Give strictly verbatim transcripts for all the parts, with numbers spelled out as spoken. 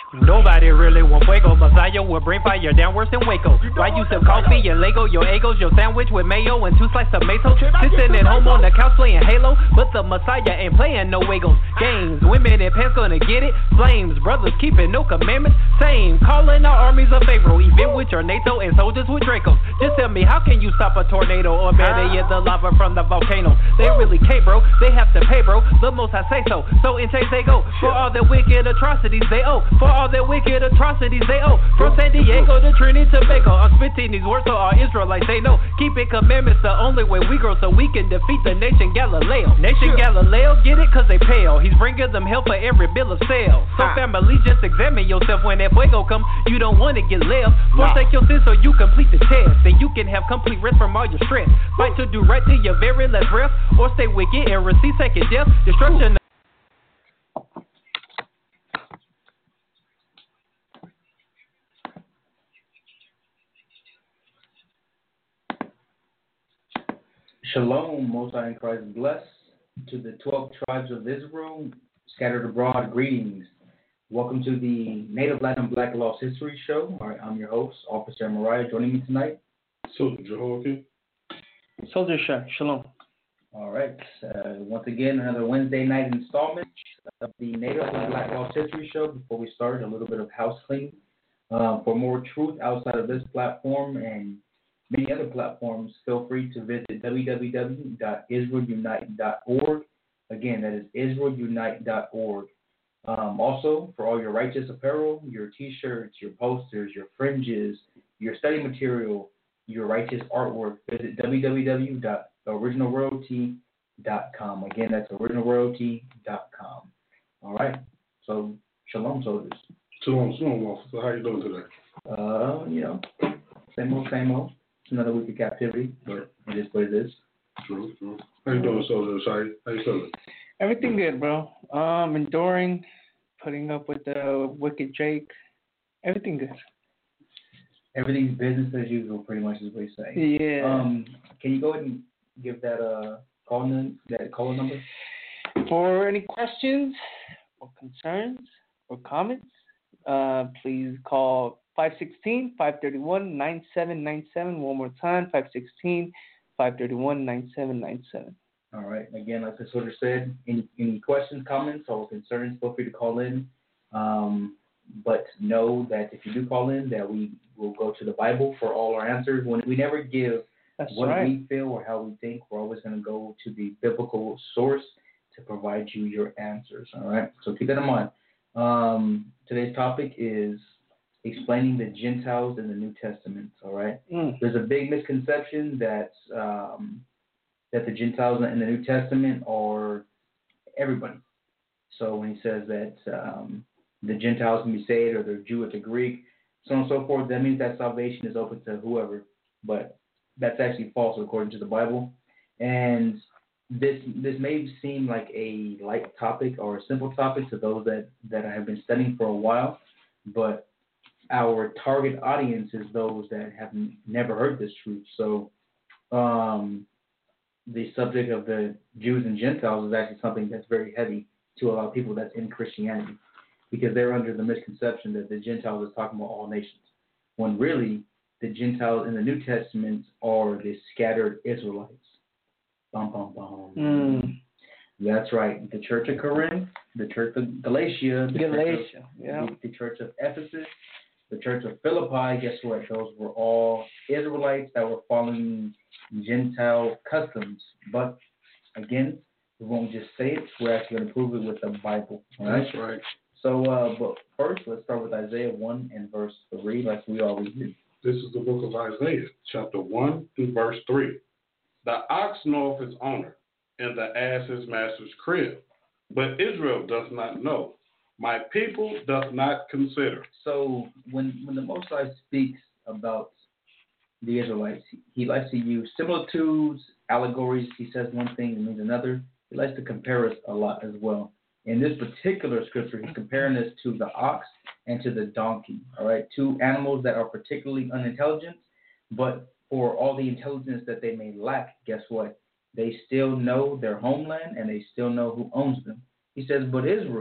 Nobody really want fuego. Messiah will bring fire down worse than Waco. Why you sip coffee and Lego? Your egos, your sandwich with mayo and two slices of tomato. Sitting at home on the couch playing Halo, but the Messiah ain't playing no Wagos. Games, women in pants gonna get it. Flames, brothers keeping no commandments. Same, calling our armies of Pharaoh. Even with your NATO and soldiers with Dracos. Just tell me, how can you stop a tornado? Or better yet, the lava from the volcano. They really can't, bro. They have to pay, bro. The most I say so. So in chase they go. For all their wicked atrocities they owe. For all their wicked atrocities they owe. From San Diego to Trinidad to Tobago. I'm spitting these words so all Israelites they know. Keeping commandments the only way we grow, so we can defeat the nation Galileo. Nation Galileo, get it? Cause they pale. He's bringing them help for every bill of sale. So family, just examine yourself when that fuego come. You don't want to get left. Forsake your sins so you complete the test. Then you can have complete rest from all your stress. Fight to do right till your very last breath. Or stay wicked and receive second death. Destruction. Shalom, Most High in Christ bless. To the twelve tribes of Israel, scattered abroad, greetings. Welcome to the Native Latin Black Lost History Show. All right, I'm your host, Officer Mariah. Joining me tonight, Soldier Jehoiakim. Soldier Shah, shalom. All right, uh, once again, another Wednesday night installment of the Native Latin Black Lost History Show. Before we start, a little bit of house cleaning. Uh, for more truth outside of this platform and many other platforms, feel free to visit w w w dot israel unite dot org. Again, that is israel unite dot org. Um, also, for all your righteous apparel, your T-shirts, your posters, your fringes, your study material, your righteous artwork, visit w w w dot original royalty dot com. Again, that's original royalty dot com. All right. So, shalom, soldiers. Shalom, shalom, officer. How you doing today? Uh, you know, same old, same old. Another week of captivity, but it is what it is. True, true. How you doing, Soldier Shai? How you feeling? Everything good, bro. Um, enduring, putting up with the wicked Jake. Everything good. Everything's business as usual, pretty much is what you say. Yeah. Um, can you go ahead and give that uh call num- that call number? For any questions or concerns or comments, uh, please call five one six, five three one, nine seven nine seven. One more time, five one six, five three one, nine seven nine seven. All right. Again, like the soldier said, any any questions, comments, or concerns, feel free to call in. Um, but know that if you do call in, that we will go to the Bible for all our answers. When we never give That's what right. we feel or how we think, we're always going to go to the biblical source to provide you your answers. All right. So keep that in mind. Um, today's topic is explaining the Gentiles in the New Testament. All right. Mm. There's a big misconception that um, that the Gentiles in the New Testament are everybody. So when he says that um, the Gentiles can be saved, or they're Jew or the Greek, so on and so forth, that means that salvation is open to whoever. But that's actually false according to the Bible. And this this may seem like a light topic or a simple topic to those that, that have been studying for a while, but our target audience is those that have never heard this truth. So um, the subject of the Jews and Gentiles is actually something that's very heavy to a lot of people that's in Christianity, because they're under the misconception that the Gentiles is talking about all nations, when really the Gentiles in the New Testament are the scattered Israelites. Bum, bum, bum. Mm. That's right. The Church of Corinth, the Church of Galatia, the Galatia, Church of, yeah. the, the Church of Ephesus, the Church of Philippi. Guess what? Those were all Israelites that were following Gentile customs. But again, we won't just say it. We're actually going to prove it with the Bible. All right? That's right. So, uh, but first, let's start with Isaiah one and verse three, like we always do. This is the book of Isaiah, chapter one through verse three. The ox knoweth his owner, and the ass his master's crib. But Israel does not know. My people does not consider. So when when the Most High speaks about the Israelites, he, he likes to use similitudes, allegories. He says one thing and means another. He likes to compare us a lot as well. In this particular scripture, he's comparing us to the ox and to the donkey, all right? Two animals that are particularly unintelligent, but for all the intelligence that they may lack, guess what? They still know their homeland, and they still know who owns them. He says, but Israel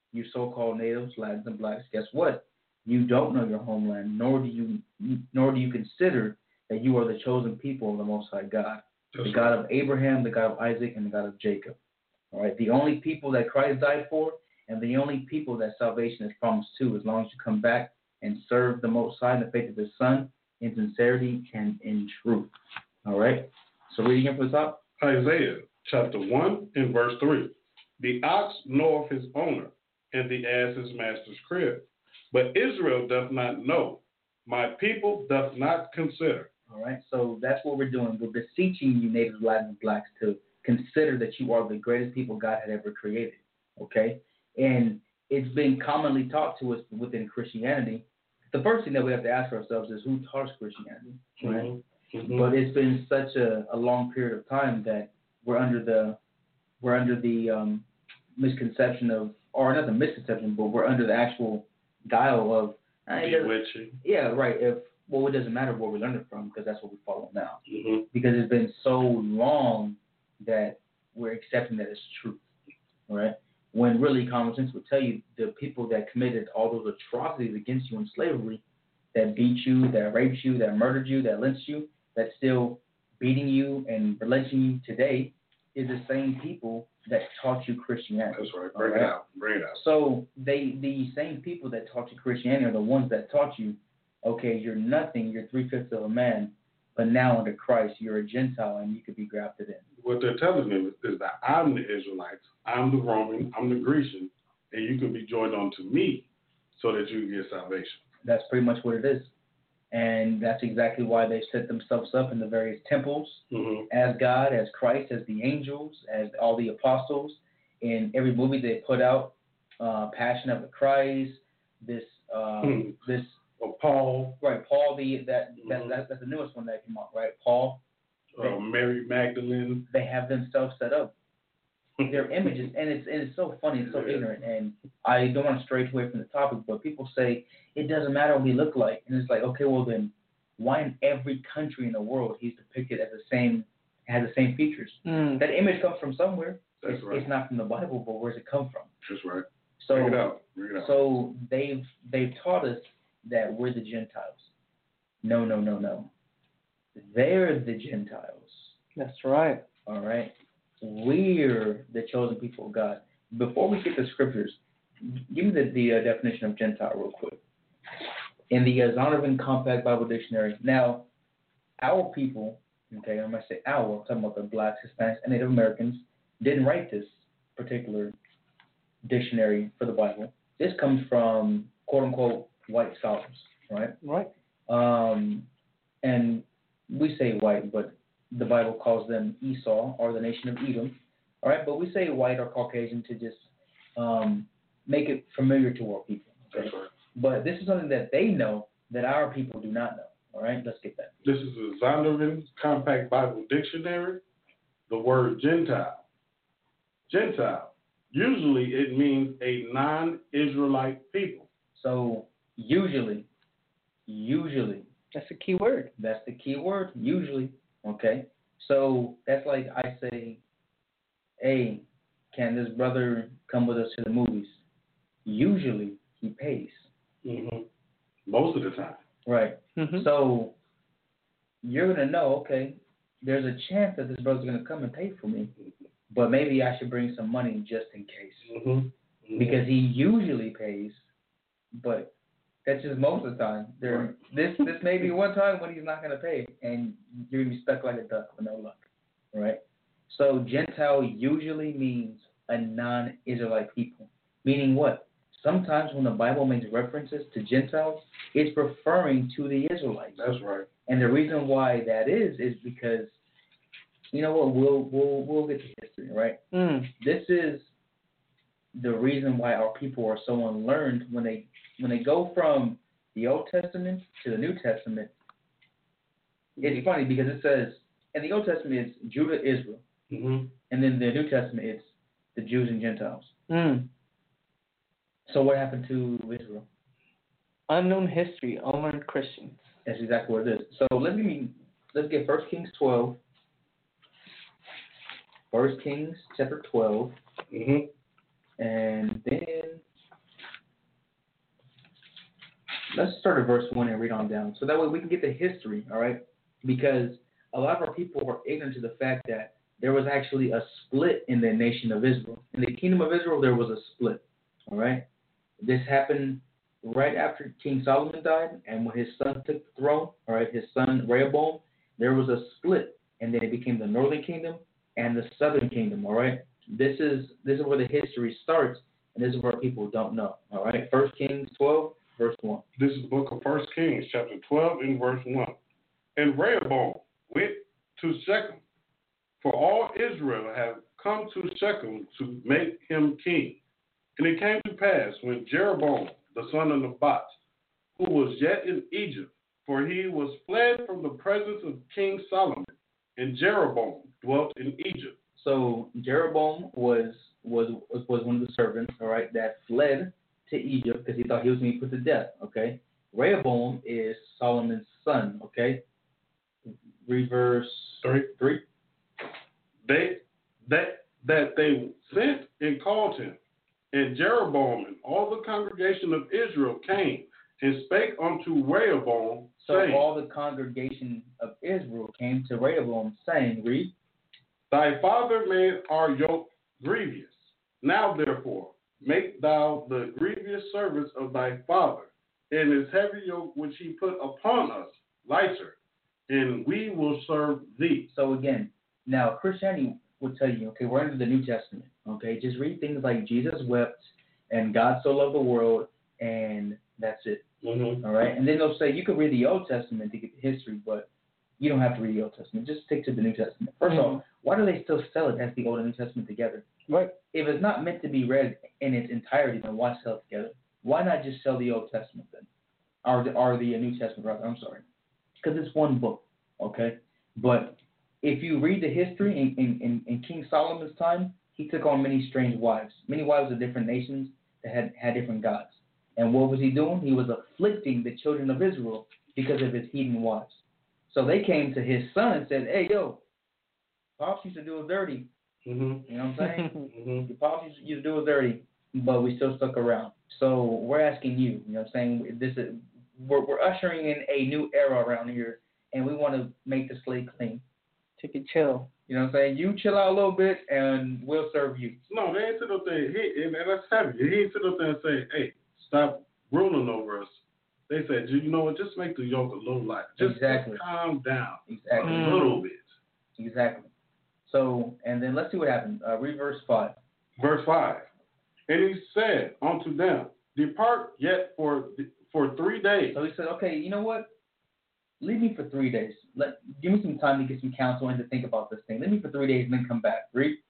you so-called natives, Latins, and blacks, guess what? You don't know your homeland, nor do you nor do you consider that you are the chosen people of the Most High God, That's the God right. of Abraham, the God of Isaac, and the God of Jacob. All right, the only people that Christ died for, and the only people that salvation is promised to, as long as you come back and serve the Most High in the faith of His Son, in sincerity and in truth. All right, so reading it from the top. Isaiah chapter one and verse three. The ox knoweth his owner, and the ass his master's crib. But Israel doth not know. My people doth not consider. All right, so that's what we're doing. We're beseeching you, natives, Latins, and blacks, to consider that you are the greatest people God had ever created. Okay, and it's been commonly taught to us within Christianity. The first thing that we have to ask ourselves is, who taught us Christianity? Right. Mm-hmm. Mm-hmm. But it's been such a, a long period of time that we're under the we're under the um, misconception of, or not the misconception, but we're under the actual guile of, uh, bewitching. Yeah, right. If well, it doesn't matter where we learned it from, because that's what we follow now. Mm-hmm. Because it's been so long that we're accepting that it's truth, right? When really common sense would tell you the people that committed all those atrocities against you in slavery, that beat you, that raped you, that murdered you, that lynched you, that's still beating you and lynching you today, is the same people that taught you Christianity. That's right. Bring right? it out. Bring it out. So they, the same people that taught you Christianity are the ones that taught you, okay, you're nothing, you're three-fifths of a man, but now under Christ, you're a Gentile and you could be grafted in. What they're telling them is that I'm the Israelites, I'm the Roman, I'm the Grecian, and you can be joined onto me so that you can get salvation. That's pretty much what it is. And that's exactly why they set themselves up in the various temples mm-hmm. as God, as Christ, as the angels, as all the apostles. In every movie they put out, uh, Passion of the Christ, this, uh, mm-hmm. this, or Paul, right? Paul, the that, mm-hmm. that, that that's the newest one that came out, right? Paul, uh, they, Mary Magdalene. They have themselves set up. Their images, and it's and it's so funny, it's so yeah. ignorant, and I don't want to stray away from the topic, but people say it doesn't matter what we look like, and it's like, okay, well then, why in every country in the world he's depicted as the same, has the same features? Mm. That image comes from somewhere. That's it's, right. It's not from the Bible, but where's it come from? That's right. So, Bring it out. Bring it out. So they've they've taught us that we're the Gentiles. No, no, no, no. They're the Gentiles. That's right. All right. We're the chosen people of God. Before we get to scriptures, give me the, the uh, definition of Gentile real quick. In the uh, Zondervan Compact Bible Dictionary. Now, our people, okay, I'm going to say our, I'm talking about the blacks, Hispanics, and Native Americans, didn't write this particular dictionary for the Bible. This comes from, quote unquote, white scholars, right? Right. Um, and we say white, but the Bible calls them Esau, or the nation of Edom. All right, but we say white or Caucasian to just um, make it familiar to our people. Okay? That's right. But this is something that they know that our people do not know. All right, let's get that. This is a Zondervan Compact Bible Dictionary. The word Gentile. Gentile. Usually it means a non-Israelite people. So usually, usually. That's a key word. That's the key word, usually. Okay, so that's like I say, hey, can this brother come with us to the movies? Usually he pays. Mm-hmm. Most of the time. Right. Mm-hmm. So you're going to know, okay, there's a chance that this brother's going to come and pay for me, but maybe I should bring some money just in case. Mm-hmm. Mm-hmm. Because he usually pays, but that's just most of the time. There, right. This this may be one time when he's not going to pay, and you're going to be stuck like a duck with no luck, right? So Gentile usually means a non-Israelite people, meaning what? Sometimes when the Bible makes references to Gentiles, it's referring to the Israelites. That's right. And the reason why that is is because, you know what? We'll we'll we'll get to history, right? Mm. This is the reason why our people are so unlearned when they when they go from the Old Testament to the New Testament. It's funny because it says in the Old Testament it's Judah, Israel, mm-hmm. and then the New Testament it's the Jews and Gentiles. Mm. So what happened to Israel? Unknown history, unlearned Christians. That's exactly what it is. So let's get let's get First Kings twelve. First Kings chapter twelve, mm-hmm. and then let's start at verse one and read on down. So that way we can get the history, all right? Because a lot of our people are ignorant to the fact that there was actually a split in the nation of Israel. In the kingdom of Israel, there was a split, all right? This happened right after King Solomon died, and when his son took the throne, all right, his son Rehoboam, there was a split, and then it became the northern kingdom and the southern kingdom, all right? This is this is where the history starts, and this is where people don't know, all right? First Kings twelve, verse one. This is the book of First Kings, chapter twelve, in verse one. And Rehoboam went to Shechem, for all Israel have come to Shechem to make him king. And it came to pass when Jeroboam, the son of Nebat, who was yet in Egypt, for he was fled from the presence of King Solomon, and Jeroboam dwelt in Egypt. So Jeroboam was was was one of the servants, all right, that fled to Egypt because he thought he was going to be put to death, okay? Rehoboam is Solomon's son, okay? Read verse Three. three. They that that they sent and called him, and Jeroboam and all the congregation of Israel came and spake unto Rehoboam, So saying, all the congregation of Israel came to Rehoboam, saying, read. Thy father made our yoke grievous. Now therefore make thou the grievous service of thy father, and his heavy yoke which he put upon us lighter, and we will serve thee. So again, now Christianity will tell you, okay, we're into the New Testament, okay? Just read things like Jesus wept and God so loved the world, and that's it, Mm-hmm. all right? And then they'll say you can read the Old Testament to get the history, but you don't have to read the Old Testament. Just stick to the New Testament. First of all, why do they still sell it as the Old and New Testament together? Right. If it's not meant to be read in its entirety, then why sell it together? Why not just sell the Old Testament then? Or the, or the New Testament, rather. I'm sorry. Because it's one book, okay? But if you read the history in, in, in, in King Solomon's time, he took on many strange wives, many wives of different nations that had, had different gods. And what was he doing? He was afflicting the children of Israel because of his heathen wives. So they came to his son and said, hey, yo, Pops used to do us dirty. Mm-hmm. You know what I'm saying? Mm-hmm. Your Pops used, used to do us dirty, but we still stuck around. So we're asking you, you know what I'm saying? This is, we're, we're ushering in a new era around here, and we want to make the slate clean. Take a chill. You know what I'm saying? You chill out a little bit, and we'll serve you. No, they ain't sit up there. He, and that's heavy. He ain't sit up there and say, hey, stop ruling over us. They said, you know what, just make the yoke a little light. Just, Exactly. just calm down Exactly. a little bit. Exactly. So, and then let's see what happened. Uh, read verse five. Verse five. And he said unto them, depart yet for for three days. So he said, okay, you know what? Leave me for three days. Let Give me some time to get some counsel and to think about this thing. Leave me for three days and then come back. Read.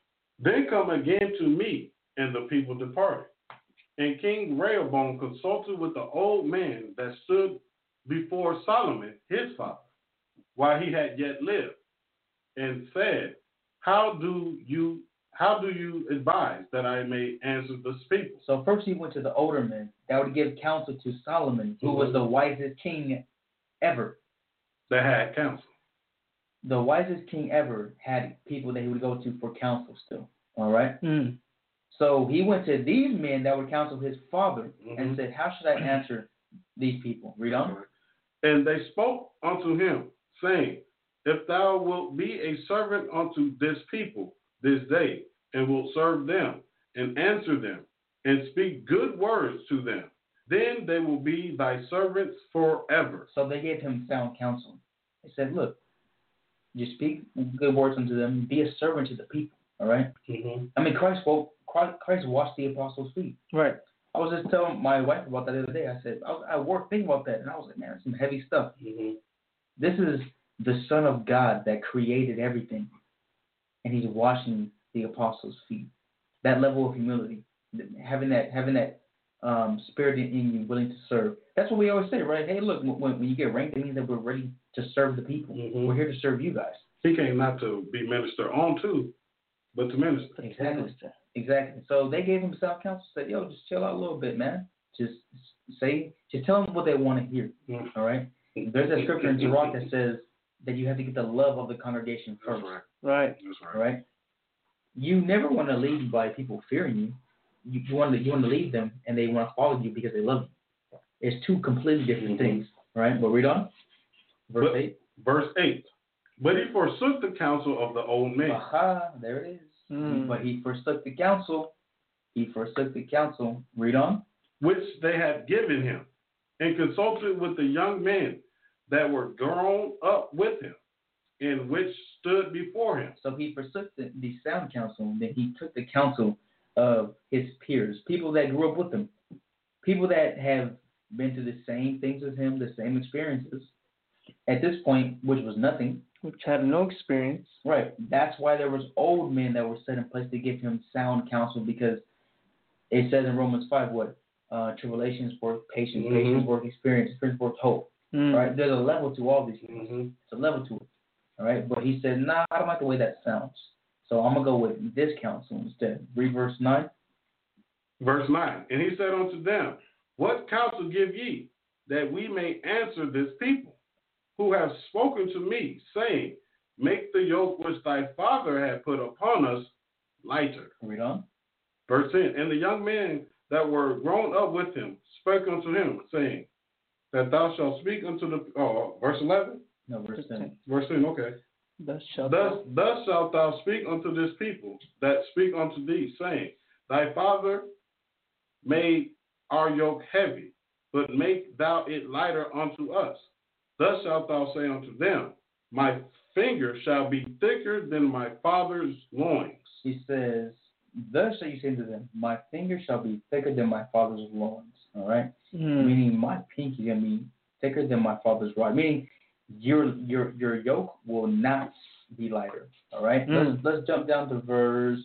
Then come again to me, and the people departed. And King Rehoboam consulted with the old man that stood before Solomon, his father, while he had yet lived, and said, How do you how do you advise that I may answer this people? So first he went to the older men that would give counsel to Solomon, who Mm-hmm. was the wisest king ever. That had counsel. The wisest king ever had people that he would go to for counsel still. All right? Mm. So he went to these men that would counsel his father Mm-hmm. and said, how should I answer these people? Read on. And they spoke unto him, saying, If thou wilt be a servant unto this people this day, and wilt serve them, and answer them, and speak good words to them, then they will be thy servants forever. So they gave him sound counsel. They said, look, you speak good words unto them, be a servant to the people. All right? Mm-hmm. I mean, Christ, well, Christ washed the apostles' feet. Right. I was just telling my wife about that the other day. I said, I, was, I worked thinking about that, and I was like, man, that's some heavy stuff. Mm-hmm. This is the Son of God that created everything, and he's washing the apostles' feet. That level of humility, having that having that um, spirit in you, willing to serve. That's what we always say, right? Hey, look, when, when you get ranked, it means that we're ready to serve the people. Mm-hmm. We're here to serve you guys. He came not to be ministered on to, but to minister. Exactly. Exactly. So they gave him sound counsel, said, yo, just chill out a little bit, man. Just say, just tell them what they want to hear. Mm-hmm. All right? There's a scripture in Sirach that says that you have to get the love of the congregation first. That's right. Right. That's right. All right? You never want to lead by people fearing you. You, you want to you want to lead them, and they want to follow you because they love you. It's two completely different Mhm. things, right? But read on. Verse But- eight. Verse eight. But he forsook the counsel of the old man. Aha, there it is. Mm. But he forsook the counsel. He forsook the counsel. Read on. which they had given him, and consulted with the young men that were grown up with him, and which stood before him. So he forsook the, the sound counsel, and then he took the counsel of his peers, people that grew up with him, people that have been through the same things as him, the same experiences. At this point, which was nothing, Which had no experience. right? That's why there was old men that were set in place to give him sound counsel, because it says in Romans five, what? Uh, tribulations work patience, Mhm. patience work experience, experience work hope. Mm. Right? There's a level to all these things. Mm-hmm. It's a level to it. All right. But he said, nah, I don't like the way that sounds. So I'm gonna go with this counsel instead. Read verse nine. Verse nine. And he said unto them, what counsel give ye, that we may answer this people, who have spoken to me, saying, make the yoke which thy father had put upon us lighter. Read on. Verse ten. And the young men that were grown up with him spake unto him, saying, that thou shalt speak unto the, oh, verse eleven? No, verse ten. Verse ten, okay. Thus shalt Thus, thou. thus shalt thou speak unto this people that speak unto thee, saying, thy father made our yoke heavy, but make thou it lighter unto us. Thus shalt thou say unto them, my finger shall be thicker than my father's loins. He says, thus shall you say to them, my finger shall be thicker than my father's loins. All right. Mm. Meaning my pinky is gonna be thicker than my father's rod. Meaning your your your yoke will not be lighter. All right. Mm. Let's let's jump down to verse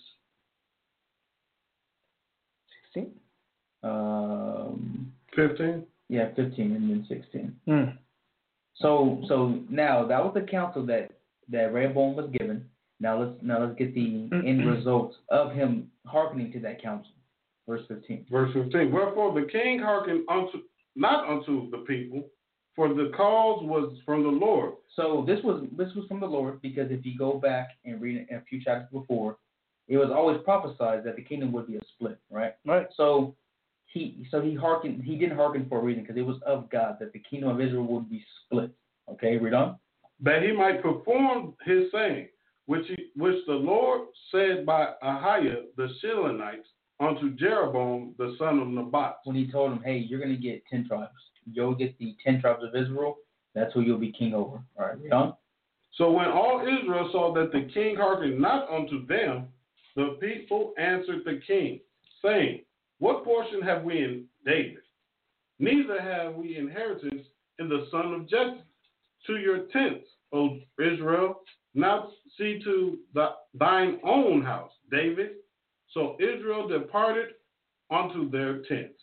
sixteen. um fifteen? yeah fifteen and then sixteen. Mm. So so now that was the counsel that that Rehoboam was given. Now let's now let's get the end results of him hearkening to that counsel. Verse fifteen. Verse fifteen. Wherefore the king hearkened unto not unto the people, for the cause was from the Lord. So this was this was from the Lord, because if you go back and read a few chapters before, it was always prophesied that the kingdom would be a split, right? Right. So he so he hearkened he didn't hearken for a reason, because it was of God that the kingdom of Israel would be split. Okay, read on. That he might perform his saying, which he, which the Lord said by Ahiah the Shilonite unto Jeroboam the son of Nebat. When he told him, hey, you're gonna get ten tribes. You'll get the ten tribes of Israel. That's who you'll be king over. All right, read on. So when all Israel saw that the king hearkened not unto them, the people answered the king, saying, what portion have we in David? Neither have we inheritance in the son of Jesse. To your tents, O Israel, now see to the, thine own house, David. So Israel departed unto their tents.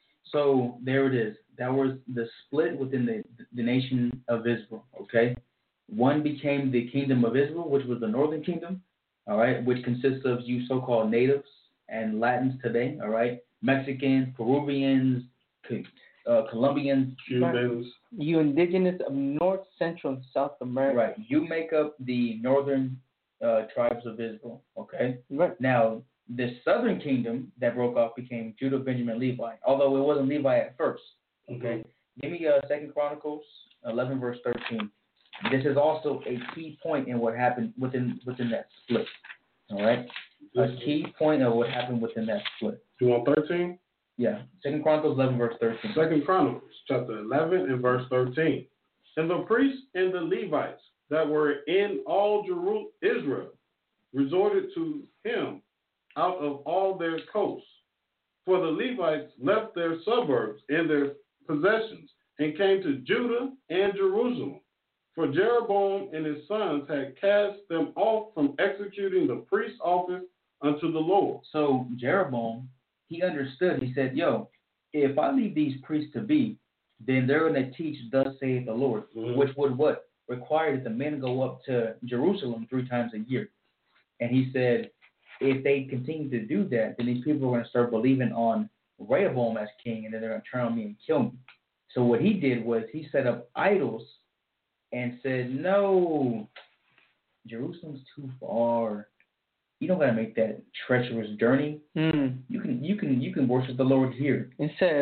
So there it is. That was the split within the the nation of Israel. Okay, one became the kingdom of Israel, which was the northern kingdom. All right, which consists of you so-called natives and Latins today. All right, Mexicans, Peruvians, uh, Colombians, Cubans. You indigenous of North, Central, and South America. Right, you make up the northern uh, tribes of Israel. Okay. Right. Now, the southern kingdom that broke off became Judah, Benjamin, Levi, although it wasn't Levi at first. Okay. Mhm. Give me uh, Second Chronicles eleven, verse thirteen. This is also a key point in what happened within within that split. All right. A key point of what happened within that split. You want thirteen? Yeah. Second Chronicles eleven, verse thirteen. Second Chronicles, chapter eleven and verse thirteen. And the priests and the Levites that were in all Jeru- Israel resorted to him out of all their coasts. For the Levites left their suburbs and their possessions and came to Judah and Jerusalem. For Jeroboam and his sons had cast them off from executing the priest's office unto the Lord. So Jeroboam, he understood. He said, yo, if I leave these priests to be, then they're going to teach thus saith the Lord, Mhm. which would what? Require that the men go up to Jerusalem three times a year. And he said, if they continue to do that, then these people are going to start believing on Rehoboam as king, and then they're going to turn on me and kill me. So what he did was he set up idols and said, no, Jerusalem's too far. You don't got to make that treacherous journey. Mm. You can you can you can worship the Lord here. It says,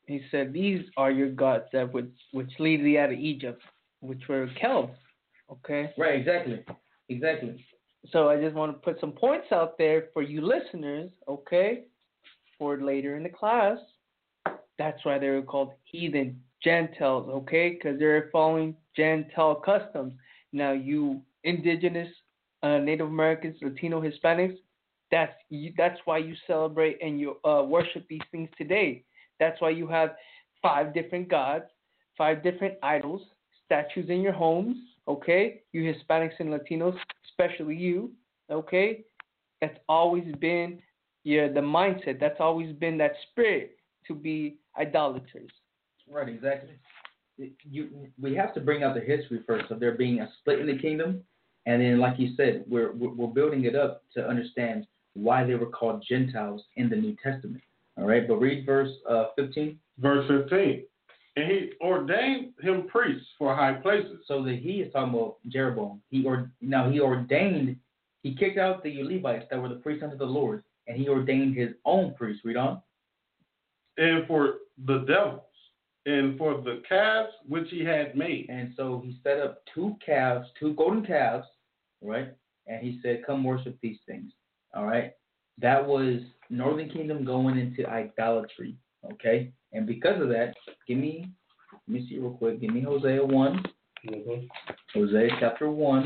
He said, "These are your gods that would which lead thee out of Egypt, which were Kelps." Okay. Right. Exactly. Exactly. So I just want to put some points out there for you listeners, okay, for later in the class. That's why they were called heathen Gentiles, okay, because they're following Gentile customs. Now, you indigenous uh, Native Americans, Latino, Hispanics, that's you, that's why you celebrate and you uh, worship these things today. That's why you have five different gods, five different idols, statues in your homes, okay? You Hispanics and Latinos, especially you, okay? That's always been yeah, the mindset. That's always been that spirit to be idolaters. Right. Exactly. You, we have to bring out the history first of there being a split in the kingdom, and then, like you said, we're we're building it up to understand why they were called Gentiles in the New Testament. All right, but read verse uh, fifteen. Verse fifteen. And he ordained him priests for high places. So that he is talking about Jeroboam. He or now he ordained. He kicked out the Levites that were the priests unto the Lord, and he ordained his own priests. Read on. And for the devils, and for the calves which he had made. And so he set up two calves, two golden calves, right? And he said, "Come worship these things." All right. That was Northern Kingdom going into idolatry. Okay. And because of that, give me, let me see real quick. Give me Hosea one. Mm-hmm. Hosea chapter one.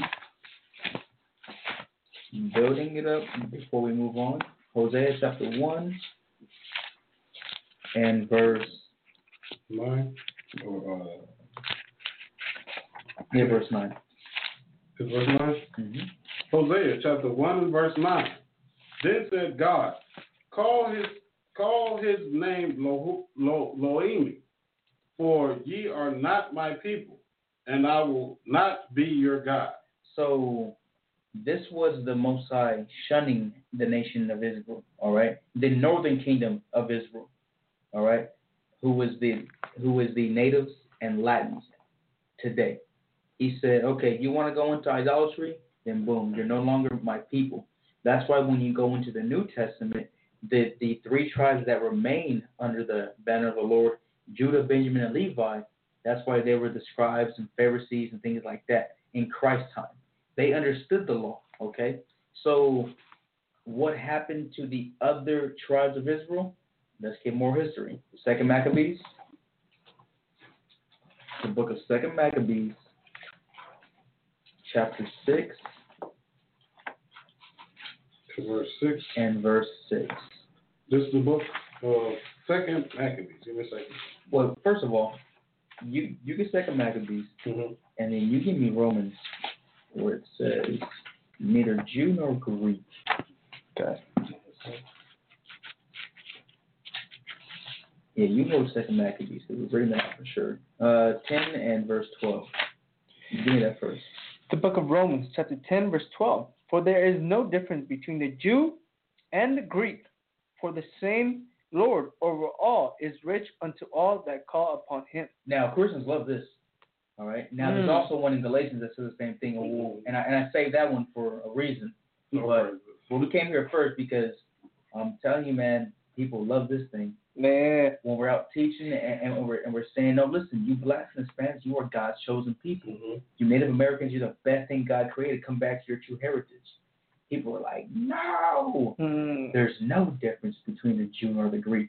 Building it up before we move on. Hosea chapter one and verse nine. Or, uh, yeah, verse nine. Is verse nine? Mm-hmm. Hosea chapter one and verse nine. Then said God, call his call his name Lo, Lo, Loimi, for ye are not my people, and I will not be your God. So this was the Most High shunning the nation of Israel, all right? The northern kingdom of Israel, all right? Who was the who was the natives and Latins today. He said, okay, you want to go into idolatry? Then boom, you're no longer my people. That's why when you go into the New Testament, the, the three tribes that remain under the banner of the Lord, Judah, Benjamin, and Levi, that's why they were the scribes and Pharisees and things like that in Christ's time. They understood the law, okay? So what happened to the other tribes of Israel? Let's get more history. Second Maccabees. The book of Second Maccabees, chapter six. Verse six. And verse six. This is the book of Second Maccabees. Give me a second. Well, first of all, you you get Second Maccabees, Mm-hmm. and then you give me Romans, where it says neither Jew nor Greek. Okay. Yeah, you hold Second Maccabees. It was written that for sure. Uh, ten and verse twelve. Give me that first. The book of Romans, chapter ten, verse twelve. For there is no difference between the Jew and the Greek, for the same Lord over all is rich unto all that call upon him. Now, Christians love this. All right. Now, Mm. there's also one in Galatians that says the same thing, and I and I saved that one for a reason. But well, we came here first because I'm telling you, man, people love this thing. Man, When we're out teaching and, and we're and we're saying, no, listen, you blacks and Hispanics, you are God's chosen people. Mm-hmm. You Native Americans, you're the best thing God created. Come back to your true heritage. People are like, no, hmm. there's no difference between the Jew or the Greek.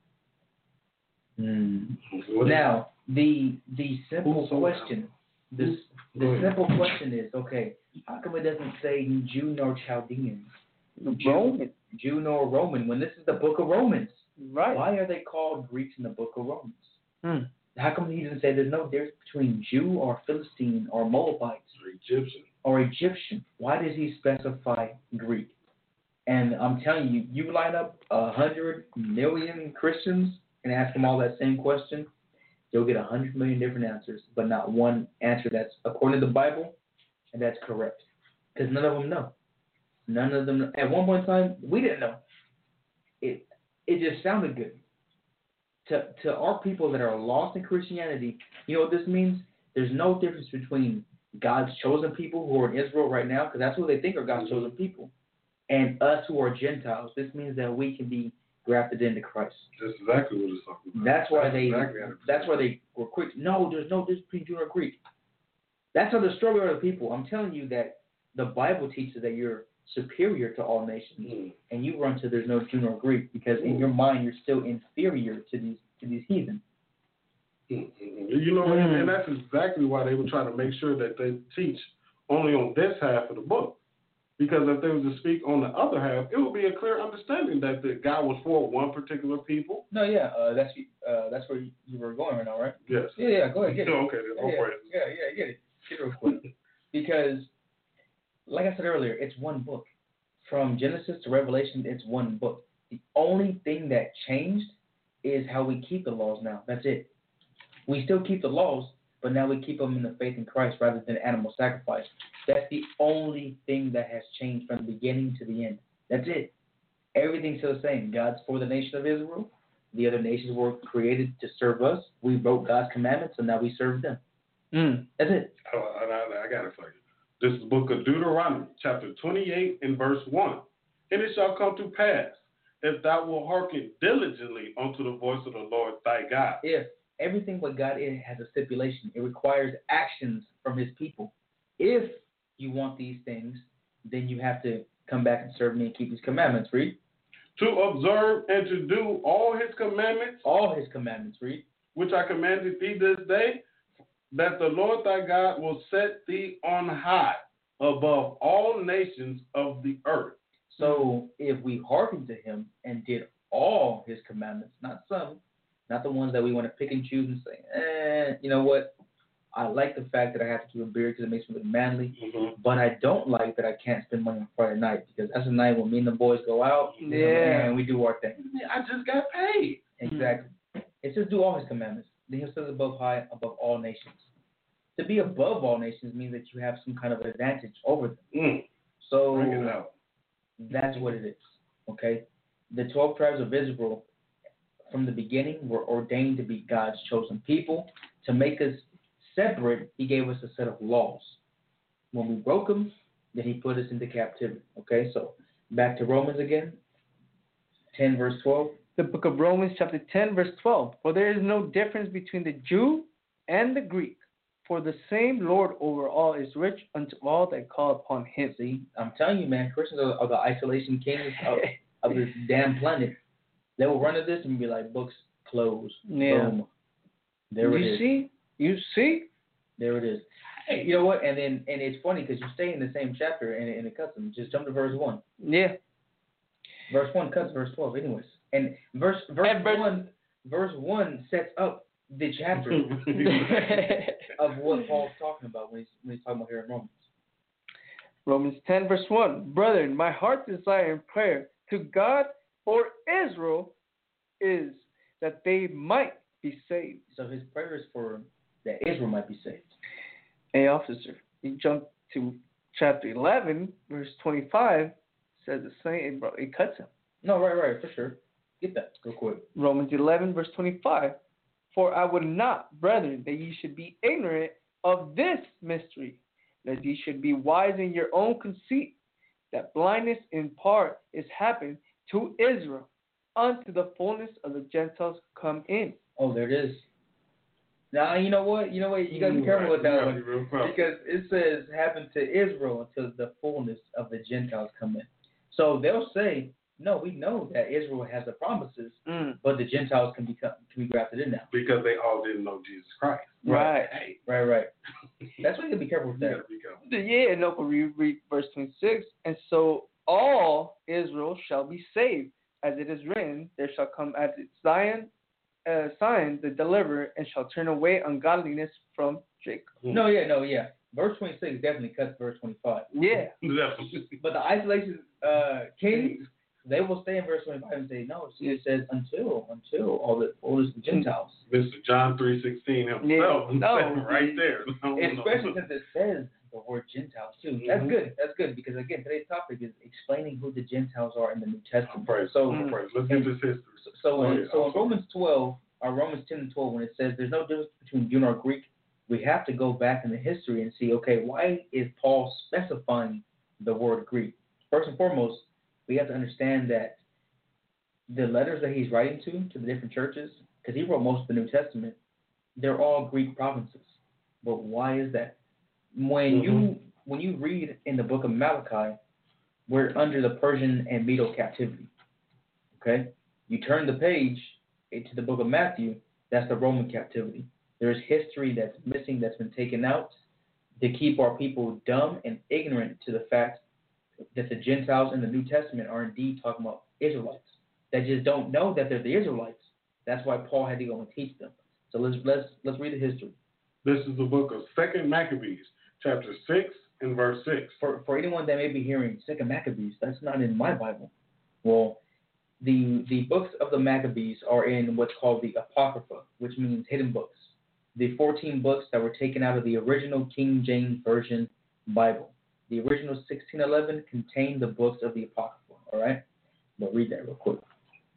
Mm. Now, the the simple question, this the simple question is, okay, how come it doesn't say Jew nor Chaldeans, Roman, Jew nor Roman, when this is the book of Romans? right? Why are they called Greeks in the book of Romans? Hmm. How come he doesn't say there's no difference between Jew or Philistine or Moabites Egyptian. or Egyptian? Why does he specify Greek? And I'm telling you, you line up a hundred million Christians and ask them all that same question, you'll get a hundred million different answers, but not one answer that's according to the Bible and that's correct. Because none of them know. None of them. At one point in time, we didn't know. It it just sounded good. To to our people that are lost in Christianity, you know what this means? There's no difference between God's chosen people who are in Israel right now, because that's who they think are God's chosen people, and us who are Gentiles. This means that we can be grafted into Christ. That's exactly what it's talking about. That's why they. Exactly one hundred percent. That's why they were quick. No, there's no difference between Jew or Greek. That's how the struggle of the people. I'm telling you that the Bible teaches that you're superior to all nations, Mm. and you run to there's no Jew nor Greek because in your mind you're still inferior to these to these heathen. Mm-hmm. You know, and, and that's exactly why they were trying to make sure that they teach only on this half of the book. Because if they were to speak on the other half, it would be a clear understanding that the God was for one particular people. No, yeah, uh, that's uh, that's where you were going right now, right? Yes. Yeah, yeah, go ahead, get it. Okay, then, no yeah, praise. yeah, yeah, get it, get it real quick. Because, like I said earlier, it's one book. From Genesis to Revelation, it's one book. The only thing that changed is how we keep the laws now. That's it. We still keep the laws, but now we keep them in the faith in Christ rather than animal sacrifice. That's the only thing that has changed from the beginning to the end. That's it. Everything's still the same. God's for the nation of Israel. The other nations were created to serve us. We wrote God's commandments, and now we serve them. Mm. That's it. Oh, I, I, I got it for you. This is the book of Deuteronomy, chapter twenty-eight, and verse one. And it shall come to pass, if thou wilt hearken diligently unto the voice of the Lord thy God. If everything what God is has a stipulation, it requires actions from his people. If you want these things, then you have to come back and serve me and keep his commandments. Read. To observe and to do all his commandments. All his commandments. Read. Which I commanded thee this day, that the Lord thy God will set thee on high above all nations of the earth. So if we hearken to him and did all his commandments, not some, not the ones that we want to pick and choose and say, eh, you know what? I like the fact that I have to keep a beard because it makes me look manly, Mm-hmm. but I don't like that I can't spend money on Friday night because that's the night when me and the boys go out Yeah. and we do our thing. I just got paid. Exactly. It says do all his commandments. Then he says above high, above all nations. To be above all nations means that you have some kind of advantage over them. Mm. So Bring it out. that's what it is. Okay? The twelve tribes of Israel from the beginning were ordained to be God's chosen people. To make us separate, he gave us a set of laws. When we broke them, then he put us into captivity. Okay, so back to Romans again, ten verse twelve. The book of Romans, chapter ten, verse twelve. For there is no difference between the Jew and the Greek, for the same Lord over all is rich unto all that call upon him. See, I'm telling you, man, Christians are, are the isolation kings of, of this damn planet. They will run to this and be like, books closed. Yeah. Boom. There it you is. see? You see? There it is. Hey, you know what? And then and it's funny because you stay in the same chapter and, and it cuts them. Just jump to verse one. Yeah. Verse one cuts verse twelve, anyways. And verse verse, And verse- one verse one sets up the chapter of what Paul's talking about when he's when he's talking about here in Romans. Romans ten, verse one. Brethren, my heart's desire and prayer to God for Israel is that they might be saved. So his prayer is for that Israel might be saved. Hey, officer, you jump to chapter eleven, verse twenty-five, says the same, bro. It cuts him. No, right, right, for sure. Get that real quick. Romans eleven, verse twenty-five. For I would not, brethren, that ye should be ignorant of this mystery, that ye should be wise in your own conceit, that blindness in part is happened to Israel, unto the fullness of the Gentiles come in. Oh, there it is. Now you know what? You know what? You gotta be careful with that one because it says happened to Israel until the fullness of the Gentiles come in. So they'll say, no, we know that Israel has the promises, Mm. but the Gentiles can become can be grafted in now. Because they all didn't know Jesus Christ. Right. Hey, Right, right. That's why you gotta be careful with you that. gotta be careful. Yeah, no, but we read verse twenty-six. And so all Israel shall be saved, as it is written, there shall come at Zion, uh, Zion the deliverer, and shall turn away ungodliness from Jacob. No, yeah, no, yeah. Verse twenty-six definitely cuts verse twenty-five. Yeah. Definitely. But the isolation uh, kings, they will stay in verse twenty-five and say, no, see, it says until, until all the fullness of the Gentiles. Mister John three sixteen himself, Yeah. No. right there. Especially since it says the word Gentiles too. That's Mhm. good. That's good because again, today's topic is explaining who the Gentiles are in the New Testament. Praise, So, Mm. praise. Let's get this history. so, so, in, Oh, yeah. so in Romans twelve, or Romans ten and twelve, when it says there's no difference between Jew or Greek, we have to go back in the history and see, okay, why is Paul specifying the word Greek? First and foremost, we have to understand that the letters that he's writing to to the different churches, because he wrote most of the New Testament, they're all Greek provinces. But why is that? When mm-hmm. you when you read in the book of Malachi, we're under the Persian and Medo captivity. Okay? You turn the page into the book of Matthew, that's the Roman captivity. There's history that's missing, that's been taken out to keep our people dumb and ignorant to the fact that the Gentiles in the New Testament are indeed talking about Israelites. That just don't know that they're the Israelites. That's why Paul had to go and teach them. So let's let's let's read the history. This is the book of Second Maccabees, chapter six and verse six. For for anyone that may be hearing Second Maccabees, that's not in my Bible. Well, the the books of the Maccabees are in what's called the Apocrypha, which means hidden books. The fourteen books that were taken out of the original King James Version Bible. The original sixteen eleven contained the books of the Apocrypha. All right? But read that real quick.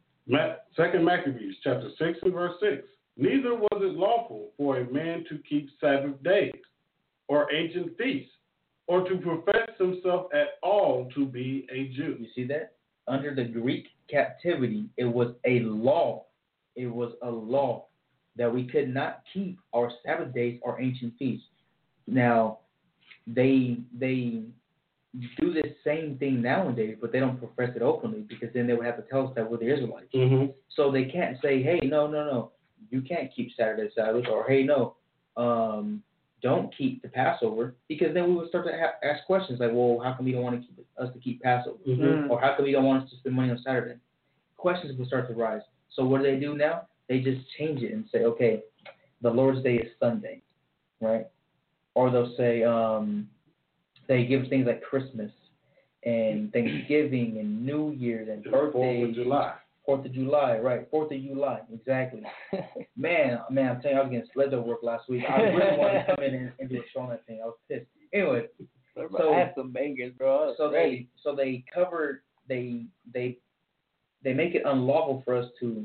Second Maccabees, chapter six and verse six. Neither was it lawful for a man to keep Sabbath days, or ancient feasts, or to profess himself at all to be a Jew. You see that? Under the Greek captivity, it was a law. It was a law that we could not keep our Sabbath days or ancient feasts. Now, they they do this same thing nowadays, but they don't profess it openly because then they would have to tell us that we're the Israelites. Mm-hmm. So they can't say, hey, no, no, no, you can't keep Saturday Sabbath, or hey, no, um, don't keep the Passover, because then we would start to ha- ask questions like, well, how come you don't want to keep us to keep Passover, mm-hmm. or how come you don't want us to spend money on Saturday? Questions will start to rise. So what do they do now? They just change it and say, okay, the Lord's Day is Sunday, right? Or they'll say, um, they give things like Christmas and Thanksgiving and New Year's and birthdays. Fourth of July. Fourth of July, right? Fourth of July, exactly. man, man, I'm telling you, I was getting sled over work last week. I really wanted to come in and, and do a show on that thing. I was pissed. Anyway, so I had some bangers, bro. So they, so they covered, they, they, they make it unlawful for us to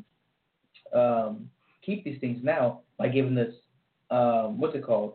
um, keep these things now by giving us, um, what's it called?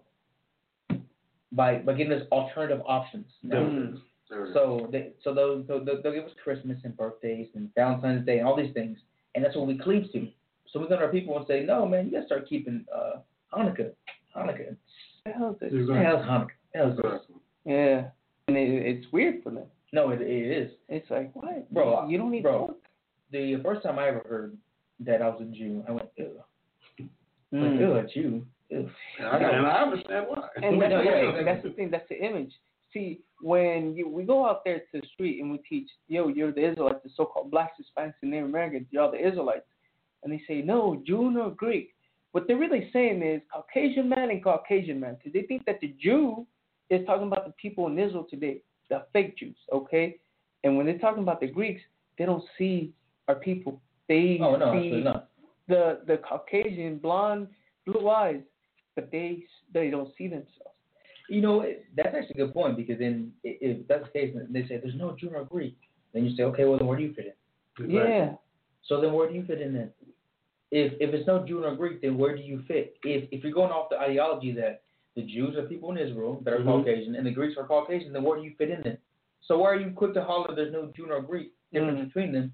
By by giving us alternative options. Mm-hmm. So they so they'll, they'll they'll give us Christmas and birthdays and Valentine's Day and all these things, and that's what we cleave to. So we go to our people and say, no, man, you gotta start keeping uh, Hanukkah. Hanukkah. The hell's this? Exactly. The hell's Hanukkah? The hell's exactly. Yeah, and it, it's weird for them. No, it it is. It's like, what, bro? You don't need bro. to. The first time I ever heard that I was a Jew, I went, ew. Mm. Like, ew, a Jew. Ew. And I, and I understand why. And that's, no, the yeah, thing, that's the thing. That's the image. See, when you, we go out there to the street and we teach, yo, you're the Israelites, the so-called blacks, Hispanics, and Native Americans, y'all the Israelites. And they say, no, Jew nor Greek. What they're really saying is Caucasian man and Caucasian man, because they think that the Jew is talking about the people in Israel today, the fake Jews, okay? And when they're talking about the Greeks, they don't see our people. They oh, no, see not. the the Caucasian, blonde, blue eyes, but they they don't see themselves. You know, that's actually a good point, because then if that's the case, they say there's no Jew or Greek, then you say, okay, well then where do you fit in? Exactly. Yeah. So then where do you fit in then? If if it's no Jew nor Greek, then where do you fit? If if you're going off the ideology that the Jews are people in Israel that are mm-hmm. Caucasian and the Greeks are Caucasian, then where do you fit in then? So why are you quick to holler there's no Jew nor Greek difference mm-hmm. between them?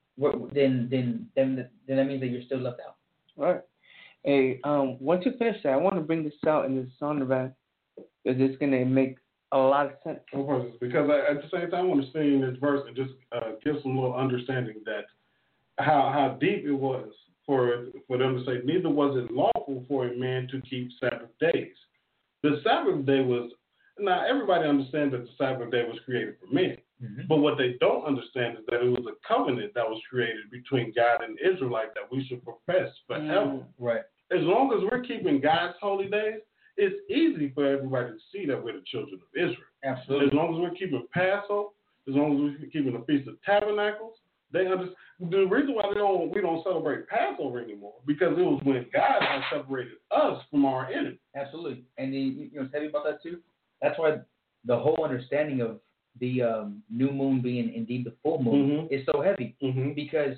Then then then then that means that you're still left out. Right. Hey, um, once you finish that, I want to bring this out in this Sondervan, because it's gonna make a lot of sense. Because I, at the same time, I want to stay in this verse and just uh, give some little understanding that how how deep it was for for them to say, neither was it lawful for a man to keep Sabbath days. The Sabbath day was, now everybody understands that the Sabbath day was created for men. Mm-hmm. But what they don't understand is that it was a covenant that was created between God and Israelite that we should profess forever. Mm, right. As long as we're keeping God's holy days, it's easy for everybody to see that we're the children of Israel. Absolutely. As long as we're keeping Passover, as long as we're keeping the Feast of Tabernacles, they understand. The reason why they don't, we don't celebrate Passover anymore, because it was when God had separated us from our enemy. Absolutely. And the, you know, tell you about that too? That's why the whole understanding of the um, new moon being indeed the full moon mm-hmm. is so heavy. Mm-hmm. Because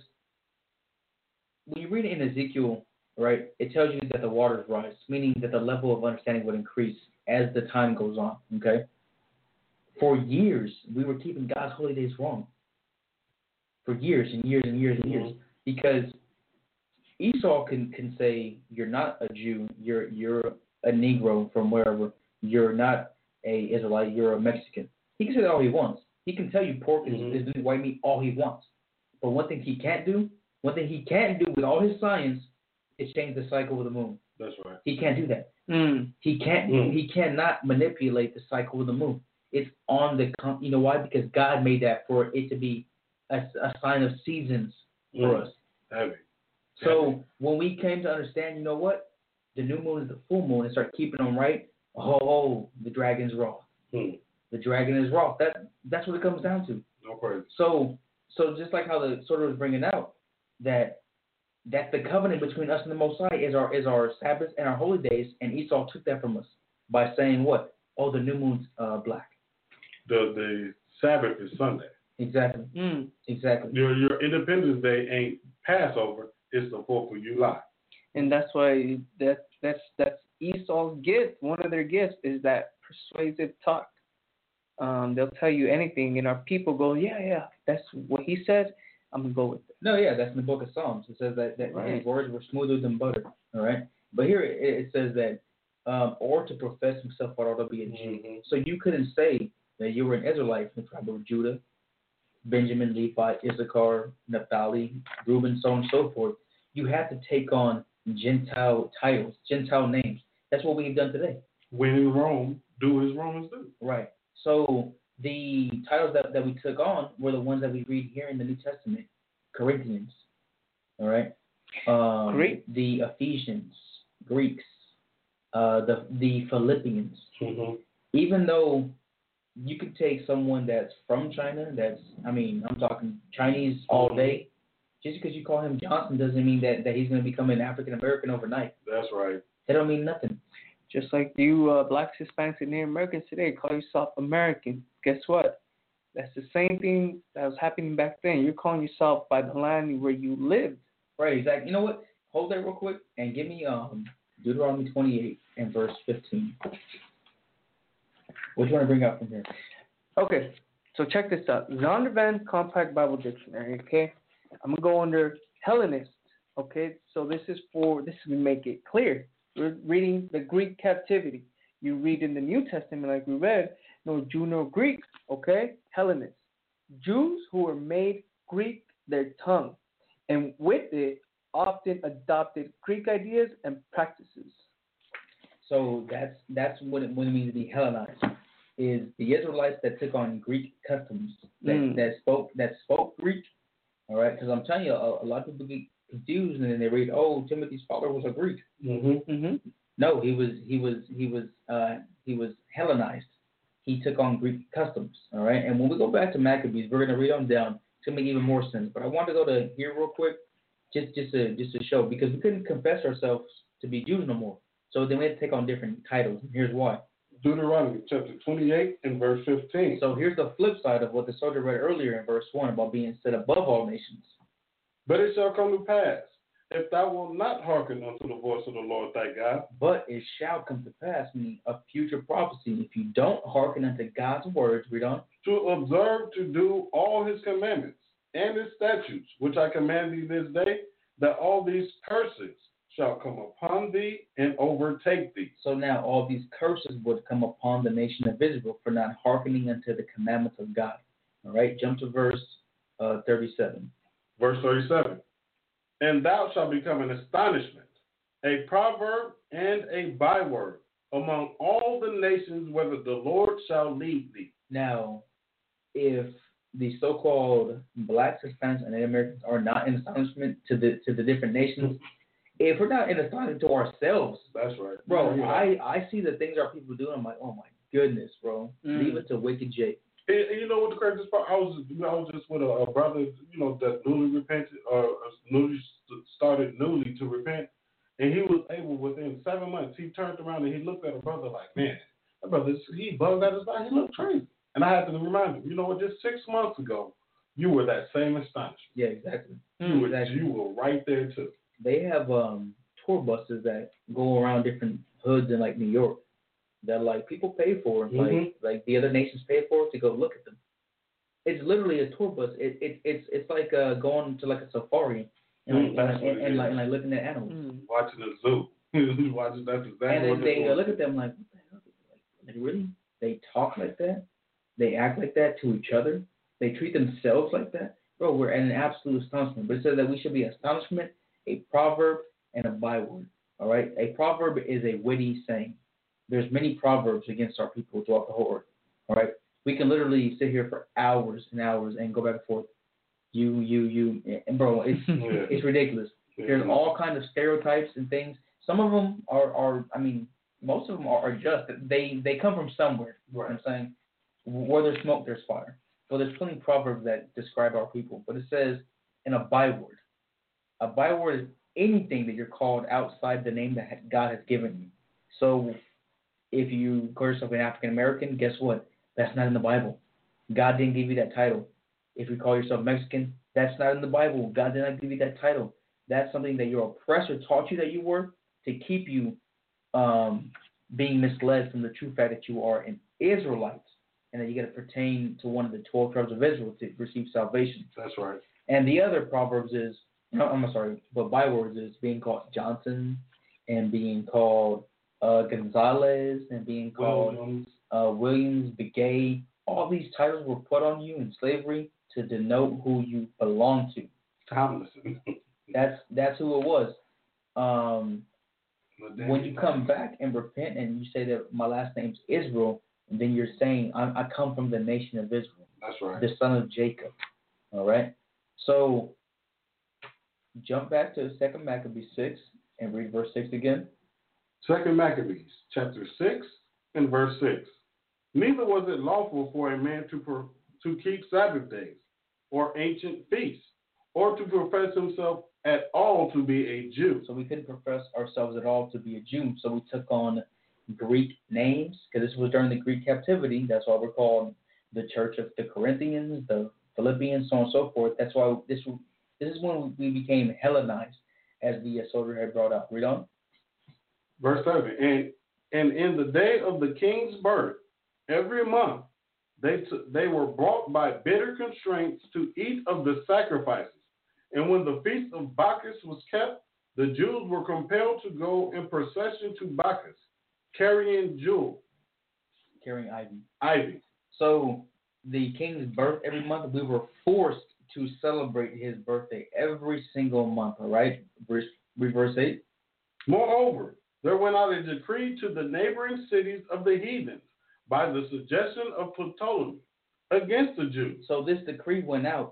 when you read it in Ezekiel, right, it tells you that the waters rise, meaning that the level of understanding would increase as the time goes on, okay? For years, we were keeping God's holy days wrong. For years and years and years and years. Mm-hmm. because Esau can, can say you're not a Jew, you're you're a Negro from wherever, you're not a Israelite, you're a Mexican. He can say that all he wants. He can tell you pork mm-hmm. is, is white meat all he wants. But one thing he can't do, one thing he can't do with all his science is change the cycle of the moon. That's right. He can't do that. Mm. He can't. Mm. He cannot manipulate the cycle of the moon. It's on the. You know why? Because God made that for it to be a, a sign of seasons for mm. us. Heavy. So Heavy. When we came to understand, you know what? The new moon is the full moon, and start keeping them right. Oh, the dragon's wrath. Mm. The dragon is wrath. That that's what it comes down to. No praise. So so just like how the sorter was bringing out that. That the covenant between us and the Most High is our is our Sabbaths and our holy days, and Esau took that from us by saying what? Oh, the new moon's uh, black. The the Sabbath is Sunday. Exactly. Mm. Exactly. Your your Independence Day ain't Passover. It's the Fourth of July. And that's why that that's that's Esau's gift. One of their gifts is that persuasive talk. Um, they'll tell you anything, and our people go, yeah, yeah, that's what he said. I'm gonna go with it. No, yeah, that's in the book of Psalms. It says that, that right. his words were smoother than butter. All right, but here it, it says that, um, or to profess himself ought to be a Jew. Mm-hmm. So you couldn't say that you were an Israelite from the tribe of Judah, Benjamin, Levi, Issachar, Naphtali, Reuben, so on and so forth. You have to take on Gentile titles, Gentile names. That's what we've done today. When in Rome, do as Romans do. Right. So the titles that, that we took on were the ones that we read here in the New Testament. Corinthians, all right? Um, Greek. The Ephesians, Greeks, uh, the the Philippians. Mm-hmm. Even though you could take someone that's from China, that's, I mean, I'm talking Chinese all day, just because you call him Johnson doesn't mean that, that he's going to become an African-American overnight. That's right. That don't mean nothing. Just like you uh, blacks, Hispanics, and Native Americans today call yourself American. Guess what? That's the same thing that was happening back then. You're calling yourself by the land where you lived. Right, exactly. You know what? Hold that real quick and give me um, Deuteronomy twenty-eight and verse fifteen. What do you want to bring up from here? Okay, so check this out. Zondervan Compact Bible Dictionary, okay? I'm going to go under Hellenist, okay? So this is for, this is to make it clear. We're reading the Greek captivity. You read in the New Testament, like we read, no Jew nor Greek, okay? Hellenists. Jews who were made Greek their tongue, and with it often adopted Greek ideas and practices. So that's that's what it, what it means to be Hellenized. Is the Israelites that took on Greek customs that, Mm. that spoke that spoke Greek, all right? Because I'm telling you, a, a lot of people get confused and then they read, oh, Timothy's father was a Greek. Mm-hmm. Mm-hmm. No, he was he was he was uh, he was Hellenized. He took on Greek customs, all right? And when we go back to Maccabees, we're going to read on down to make even more sense. But I want to go to here real quick, just just to just to show, because we couldn't confess ourselves to be Jews no more. So then we had to take on different titles. And here's why. Deuteronomy chapter twenty-eight and verse fifteen. So here's the flip side of what the soldier read earlier in verse one about being set above all nations. But it shall come to pass, if thou wilt not hearken unto the voice of the Lord thy God. But it shall come to pass, meaning a future prophecy, if you don't hearken unto God's words, read on. To observe to do all his commandments and his statutes, which I command thee this day, that all these curses shall come upon thee and overtake thee. So now all these curses would come upon the nation of Israel for not hearkening unto the commandments of God. All right, jump to verse uh, thirty-seven. Verse thirty-seven. And thou shalt become an astonishment, a proverb and a byword among all the nations, whether the Lord shall lead thee. Now, if the so-called blacks, Hispanics, and Native Americans are not in astonishment to the to the different nations, if we're not in astonishment to ourselves, that's right, bro. Yeah. I, I see the things our people do. I'm like, oh my goodness, bro. Mm. Leave it to Wicked Jake. And, and you know what the craziest part? I was I was just with a, a brother, you know, that newly repented or newly started newly to repent, and he was able within seven months. He turned around and he looked at a brother like, man, that brother, he bugged out his mind. He looked crazy. And I had to remind him, you know what? Just six months ago, you were that same astonishment. Yeah, exactly. You were exactly. you were right there too. They have um tour buses that go around different hoods in like New York that like people pay for, Mm-hmm. like like the other nations pay for to go look at them. It's literally a tour bus. It, it it's it's like uh, going to like a safari, and, like, Mm, that's and, what and, it and like is. and like looking at animals. Mm. Watching the zoo. Watching that's exactly And what then they they're uh, look at them like, what the hell? Like, like, really? They talk like that? They act like that to each other? They treat themselves like that? Bro, we're at an absolute astonishment. But it says that we should be astonishment, a proverb, and a byword. All right? A proverb is a witty saying. There's many proverbs against our people throughout the whole earth. All right? We can literally sit here for hours and hours and go back and forth. You, you, you. And, bro, it's, Yeah. it's ridiculous. Yeah. There's all kinds of stereotypes and things. Some of them are, are I mean, most of them are, are just. They they come from somewhere. You know what I'm saying? Where there's smoke, there's fire. So there's plenty of proverbs that describe our people. But it says in a byword. A byword is anything that you're called outside the name that God has given you. So if you call yourself an African American, guess what? That's not in the Bible. God didn't give you that title. If you call yourself Mexican, that's not in the Bible. God did not give you that title. That's something that your oppressor taught you that you were to keep you um, being misled from the true fact that you are an Israelite and that you got to pertain to one of the twelve tribes of Israel to receive salvation. That's right. And the other proverbs is, no, I'm sorry, but bywords is being called Johnson and being called uh, Gonzalez and being called Williams. uh, Williams, Begay. All these titles were put on you in slavery to denote who you belong to. Tomlinson. That's that's who it was. Um, when you come back and repent and you say that my last name's Israel, and then you're saying I, I come from the nation of Israel, That's right. the son of Jacob. All right. So jump back to Second Maccabees six and read verse six again. Second Maccabees, chapter six and verse six. Neither was it lawful for a man to per, to keep Sabbath days, or ancient feasts, or to profess himself at all to be a Jew. So we couldn't profess ourselves at all to be a Jew. So we took on Greek names, because this was during the Greek captivity. That's why we're called the Church of the Corinthians, the Philippians, so on and so forth. That's why this this is when we became Hellenized, as the soldier had brought up. Read on. Verse seven. And and in the day of the king's birth, every month they t- they were brought by bitter constraints to eat of the sacrifices. And when the feast of Bacchus was kept, the Jews were compelled to go in procession to Bacchus, carrying jewel, Carrying ivy. ivy. So the king's birth every month, we were forced to celebrate his birthday every single month, all right? Verse, verse eight. Moreover, there went out a decree to the neighboring cities of the heathens by the suggestion of Ptolemy against the Jews. So this decree went out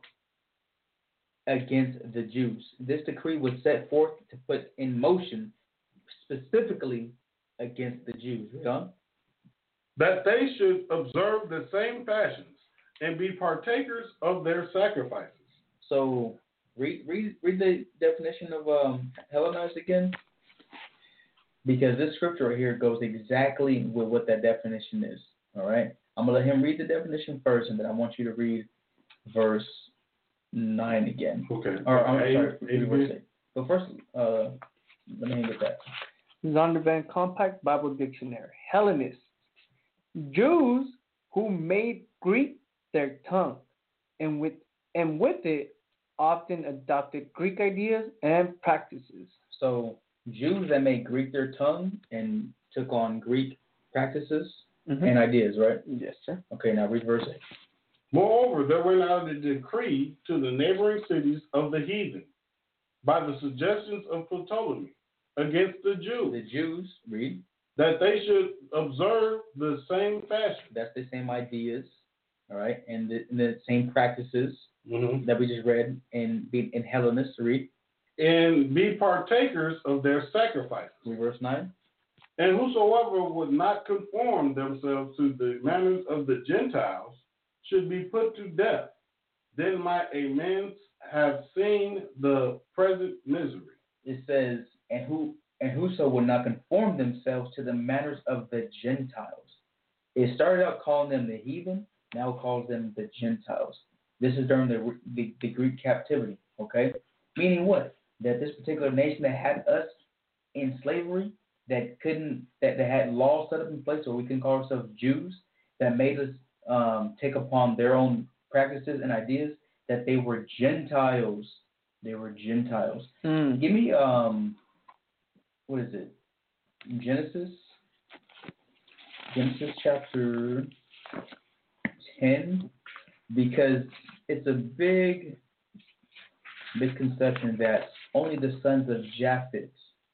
against the Jews. This decree was set forth to put in motion specifically against the Jews. Read on. That they should observe the same fashions and be partakers of their sacrifices. So read read read the definition of um, Hellenized again, because this scripture right here goes exactly with what that definition is. All right, I'm gonna let him read the definition first, and then I want you to read verse nine again. Okay. Or I'm Eight, sorry, eight read verse again? eight. But first, uh, let me get that. Zondervan Compact Bible Dictionary. Hellenists, Jews who made Greek their tongue, and with and with it often adopted Greek ideas and practices. So Jews that made Greek their tongue and took on Greek practices Mm-hmm. and ideas, right? Yes, sir. Okay, now read verse eight. Moreover, there went out a decree to the neighboring cities of the heathen by the suggestions of Ptolemy against the Jews, The Jews, read, that they should observe the same fashion. that's the same ideas, all right, and the, and the same practices Mm-hmm. that we just read in in Hellenists, read, And be partakers of their sacrifices. read verse nine. And whosoever would not conform themselves to the manners of the Gentiles should be put to death. Then might a man have seen the present misery. It says, and who and whoso will not conform themselves to the manners of the Gentiles. It started out calling them the heathen, now it calls them the Gentiles. This is during the, the, the Greek captivity, okay? Meaning what? That this particular nation that had us in slavery, that couldn't, that, that had laws set up in place, or we can call ourselves Jews, that made us um, take upon their own practices and ideas, that they were Gentiles. They were Gentiles. Mm. Give me um, what is it? Genesis. Genesis chapter ten, because it's a big misconception that only the sons of Japheth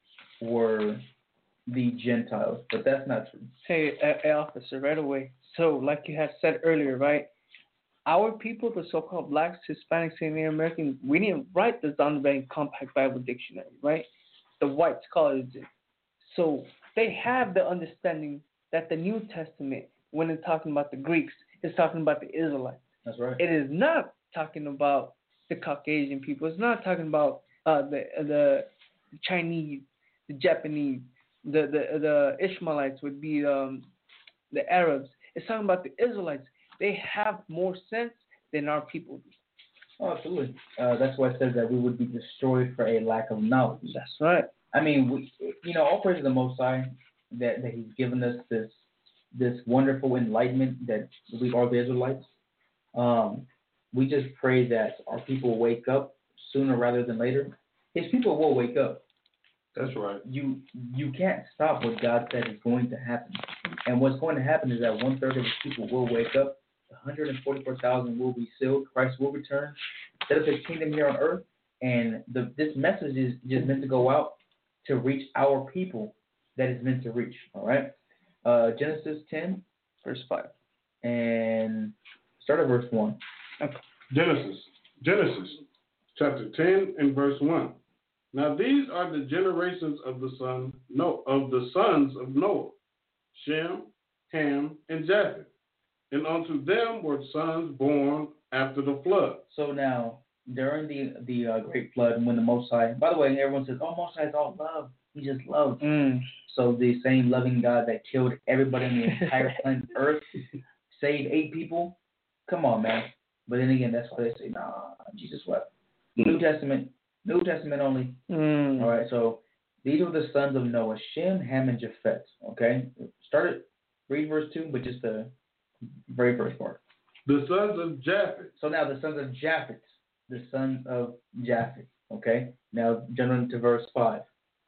were the Gentiles, but that's not true. Hey, a, a officer, right away. So, like you had said earlier, right? Our people, the so-called blacks, Hispanics, and Native Americans, we didn't write the Zondervan Compact Bible Dictionary, right? The white scholars did. So they have the understanding that the New Testament, when it's talking about the Greeks, is talking about the Israelites. That's right. It is not talking about the Caucasian people. It's not talking about uh, the the Chinese, the Japanese, the the the Ishmaelites would be um, the Arabs. It's talking about the Israelites. They have more sense than our people do. Oh, absolutely. Uh, that's why it says that we would be destroyed for a lack of knowledge. That's right. I mean, we, you know, all praise to the Most High that, that He's given us this this wonderful enlightenment that we are the Israelites. Um, we just pray that our people wake up sooner rather than later. His people will wake up. That's right. You you can't stop what God said is going to happen. And what's going to happen is that one third of His people will wake up. one hundred forty-four thousand will be sealed. Christ will return, set up His kingdom here on earth. And the, this message is just meant to go out to reach our people that is meant to reach. All right. Uh, Genesis ten, verse five, and start at verse one. Okay. Genesis, Genesis, chapter ten and verse one. Now these are the generations of the son no of the sons of Noah, Shem, Ham, and Japheth, and unto them were sons born after the flood. So now during the the uh, great flood, when the Most High, by the way, everyone says, "Oh, Most High is all love. He just loves." Mm. So the same loving God that killed everybody on the entire planet Earth saved eight people. Come on, man. But then again, that's why they say, "Nah, Jesus wept." New Testament, New Testament only. Mm. All right. So these are the sons of Noah: Shem, Ham, and Japheth. Okay. Start it. Read verse two, but just the very first part. The sons of Japheth. So now the sons of Japheth, the sons of Japheth. Okay. Now jump into verse five.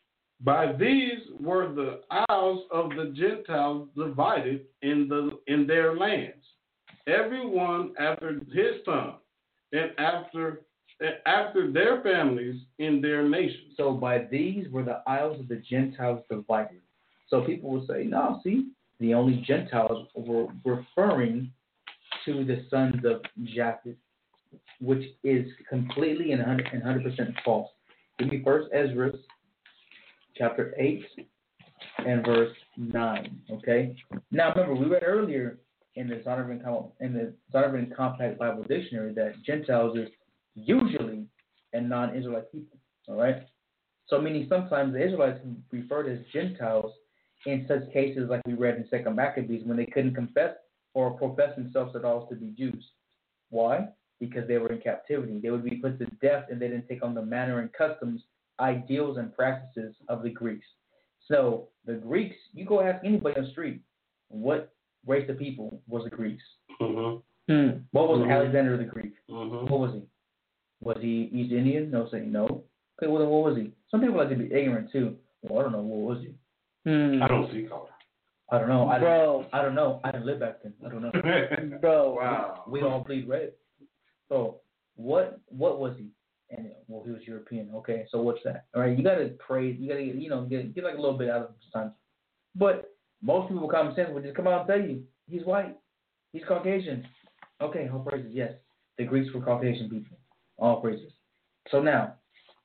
By these were the isles of the Gentiles divided in the in their lands, every one after his son, and after and after their families in their nations. So by these were the isles of the Gentiles divided. So people will say, no, see, the only Gentiles were referring to the sons of Japheth, which is completely and one hundred percent false. Give me first Ezra chapter eight and verse nine. Okay. Now remember, we read earlier in the Zondervan in the Zondervan Compact Bible Dictionary that Gentiles is usually a non-Israelite people. All right. So meaning sometimes the Israelites referred as Gentiles in such cases like we read in Second Maccabees when they couldn't confess or profess themselves at all to be Jews. Why? Because they were in captivity. They would be put to death and they didn't take on the manner and customs, ideals, and practices of the Greeks. So the Greeks, you go ask anybody on the street, what race of people was the Greeks? Mm-hmm. Hmm. What was Mm-hmm. Alexander the Greek? Mm-hmm. What was he? Was he East Indian? No, say no. Okay, well then what was he? Some people like to be ignorant too. Well, I don't know. What was he? Hmm. I don't see color. I don't know. I don't, Bro. I don't know. I didn't live back then. I don't know. Bro. Wow. We all bleed red. So what what was he? And well, he was European. Okay, so what's that? All right, you gotta praise. You gotta you know get get like a little bit out of it sometimes. But most people with common sense would just come out and tell you he's white, he's Caucasian. Okay, all praises. Yes, the Greeks were Caucasian people. All praises. So now,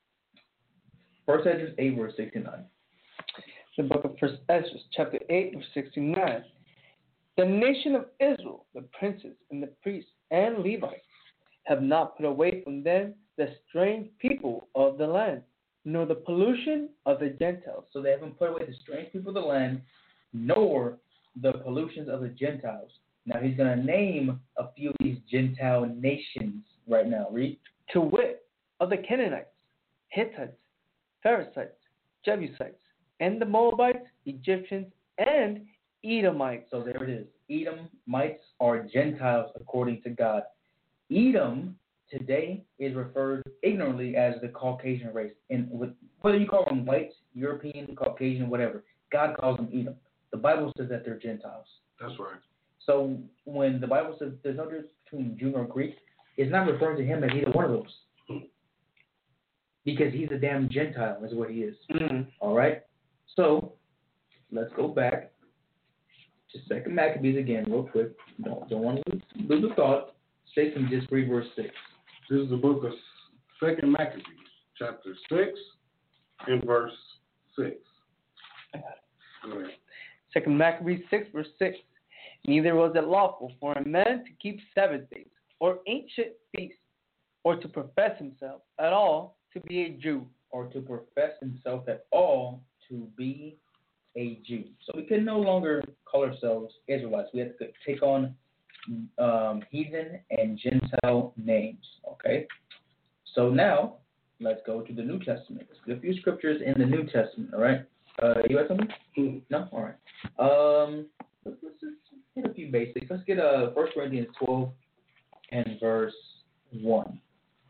First Ezra eight verse sixty nine. The book of First Ezra, chapter eight, verse sixty-nine. The nation of Israel, the princes and the priests and Levites, have not put away from them the strange people of the land, nor the pollution of the Gentiles. So they haven't put away the strange people of the land, nor the pollutions of the Gentiles. Now he's going to name a few of these Gentile nations right now. Read. To wit, of the Canaanites, Hittites, Perizzites, Jebusites, and the Moabites, Egyptians, and Edomites. So there it is. Edomites are Gentiles according to God. Edom today is referred ignorantly as the Caucasian race. And with whether you call them whites, European, Caucasian, whatever, God calls them Edom. The Bible says that they're Gentiles. That's right. So when the Bible says there's no difference between Jew or Greek, it's not referring to him as either one of those. Hmm. Because he's a damn Gentile, is what he is. Mm-hmm. All right? So let's go back to Second Maccabees again, real quick. Don't, don't want to lose, lose the thought. Six and just read verse six. This is the book of Second Maccabees, chapter six and verse six. I got it. Go ahead. Second Maccabees six, verse six. Neither was it lawful for a man to keep Sabbath days, or ancient feasts, or to profess himself at all to be a Jew. Or to profess himself at all to be a Jew. So we can no longer call ourselves Israelites. We have to take on um, heathen and Gentile names. Okay? So now, let's go to the New Testament. Let's get a few scriptures in the New Testament, all right? Uh, you have something? Hmm. No? All right. Um, let's, let's just hit a few basics. Let's get uh, First Corinthians twelve and verse one.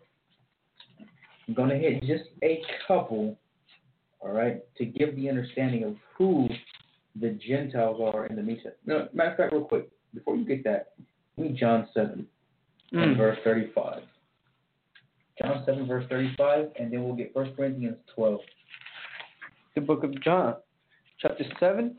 I'm going to hit just a couple, all right, to give the understanding of who the Gentiles are in the New Testament. No, matter of fact, real quick, before you get that, read John seven Mm. and verse thirty-five. John seven, verse thirty-five, and then we'll get First Corinthians twelve. The book of John, chapter seven,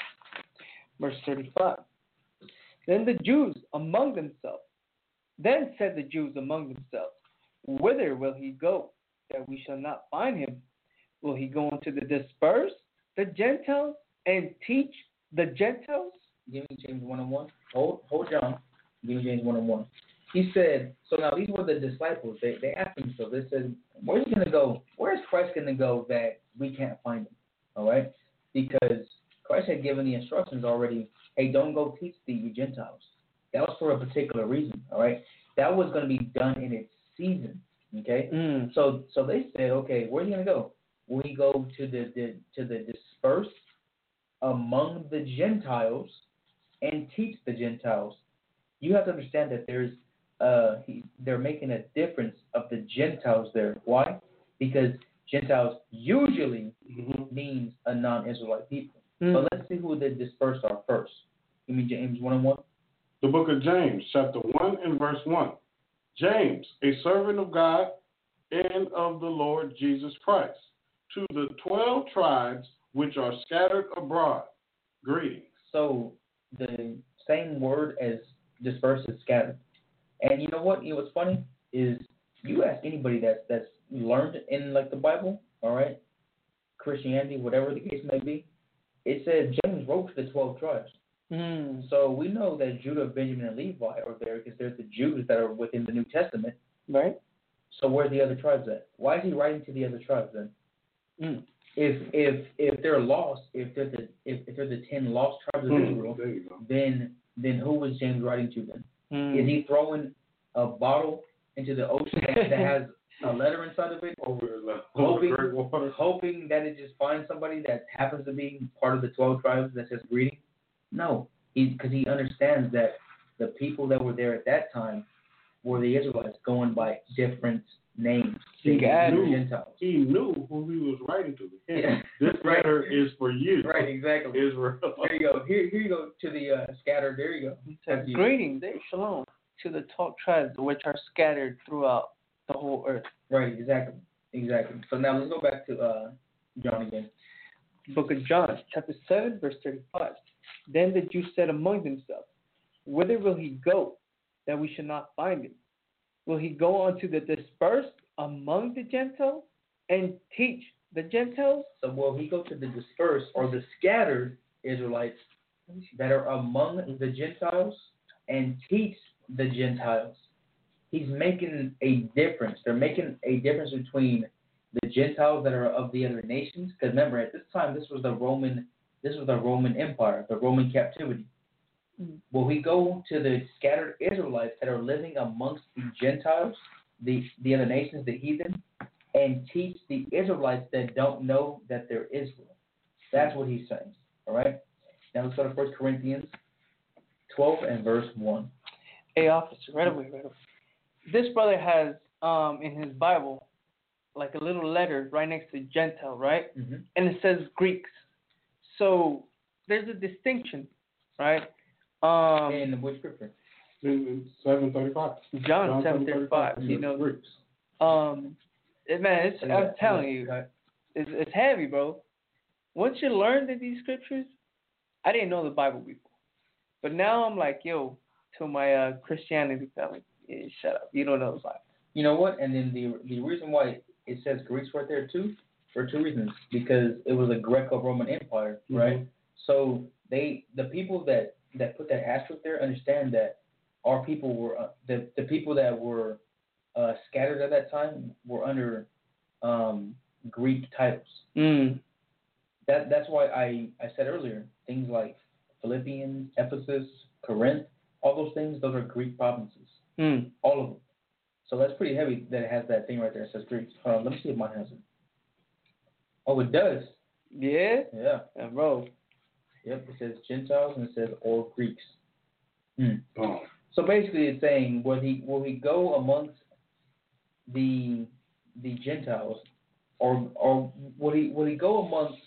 verse thirty-five. Then the Jews among themselves, then said the Jews among themselves, whither will he go, that we shall not find him? Will he go into the dispersed, the Gentiles, and teach the Gentiles? Give me James one and one. Hold, hold John. Give me James one and one. He said, so now these were the disciples. They they asked themselves, they said, where's he going to go? Where's Christ going to go that we can't find him? All right? Because Christ had given the instructions already, hey, don't go teach the Gentiles. That was for a particular reason, all right? That was going to be done in its season, okay? Mm. So so they said, okay, where's he going to go? Will he go to the, the to the dispersed among the Gentiles and teach the Gentiles? You have to understand that there's uh he, they're making a difference of the Gentiles there. Why? Because Gentiles usually Mm-hmm. means a non-Israelite people. Mm. But let's see who the dispersed are first. Give me James one and one. The book of James, chapter one and verse one. James, a servant of God and of the Lord Jesus Christ, to the twelve tribes which are scattered abroad, greetings. So the same word as dispersed is scattered. And you know what? You know what's funny is you ask anybody that's that's learned in like the Bible, all right, Christianity, whatever the case may be, it says James wrote to the twelve tribes. Mm. So we know that Judah, Benjamin, and Levi are there because there's the Jews that are within the New Testament. Right? So where's the other tribes at? Why is he writing to the other tribes then? Mm. If if if they're lost, if they're the if, if they're the ten lost tribes of Hmm, Israel, there you go. then then who was James writing to then? Mm. Is he throwing a bottle into the ocean that, that has a letter inside of it, Over the hoping great water. hoping that it just finds somebody that happens to be part of the twelve tribes that says greeting? No, because he, he understands that the people that were there at that time were the Israelites going by different names. He They were knew. Gentiles. He knew who he was writing to. Yeah. This Right. letter is for you, Right, exactly. Israel. There you go. Here, here you go to the uh, scattered. There you go. It says, Thank you. greetings, eh, shalom, to the twelve tribes which are scattered throughout the whole earth. Right, exactly, exactly. So now let's go back to uh, John again. Book of John, chapter seven, verse thirty-five. Then the Jews said among themselves, whither will he go, that we should not find him? Will he go unto the dispersed among the Gentiles, and teach the Gentiles? So will he go to the dispersed or the scattered Israelites that are among the Gentiles and teach the Gentiles? He's making a difference. They're making a difference between the Gentiles that are of the other nations. Because remember, at this time, this was the Roman, this was the Roman Empire, the Roman captivity. Mm. Will we go to the scattered Israelites that are living amongst the Gentiles, the the other nations, the heathen, and teach the Israelites that don't know that they're Israel? That's what he's saying. All right. Now let's go to First Corinthians twelve and verse one. Hey, officer, right away, right away. this brother has um in his Bible like a little letter right next to Gentile, right? Mm-hmm. And it says Greeks. So there's a distinction, right? Um, In which scripture? In seven thirty-five. John seven thirty-five. You know, um, it, man, it's, I'm telling you, it's, it's heavy, bro. Once you learn that these scriptures, I didn't know the Bible before, but now I'm like, yo, to my uh, Christianity family, yeah, shut up, you don't know the Bible. You know what? And then the the reason why it says Greeks right there too, for two reasons, because it was a Greco-Roman Empire, Mm-hmm. right? So they, the people that, that put that asterisk there, understand that our people were uh, the the people that were uh, scattered at that time were under um, Greek titles. Mm. That that's why I, I said earlier things like Philippians, Ephesus, Corinth, all those things, those are Greek provinces, Mm. all of them. So that's pretty heavy that it has that thing right there. It says Greeks. Hold on, let me see if mine has it. Oh, it does. Yeah, Yeah. and bro. Yep. It says Gentiles and it says all Greeks. Mm. Oh. So basically, it's saying will he will he go amongst the the Gentiles, or or will he will he go amongst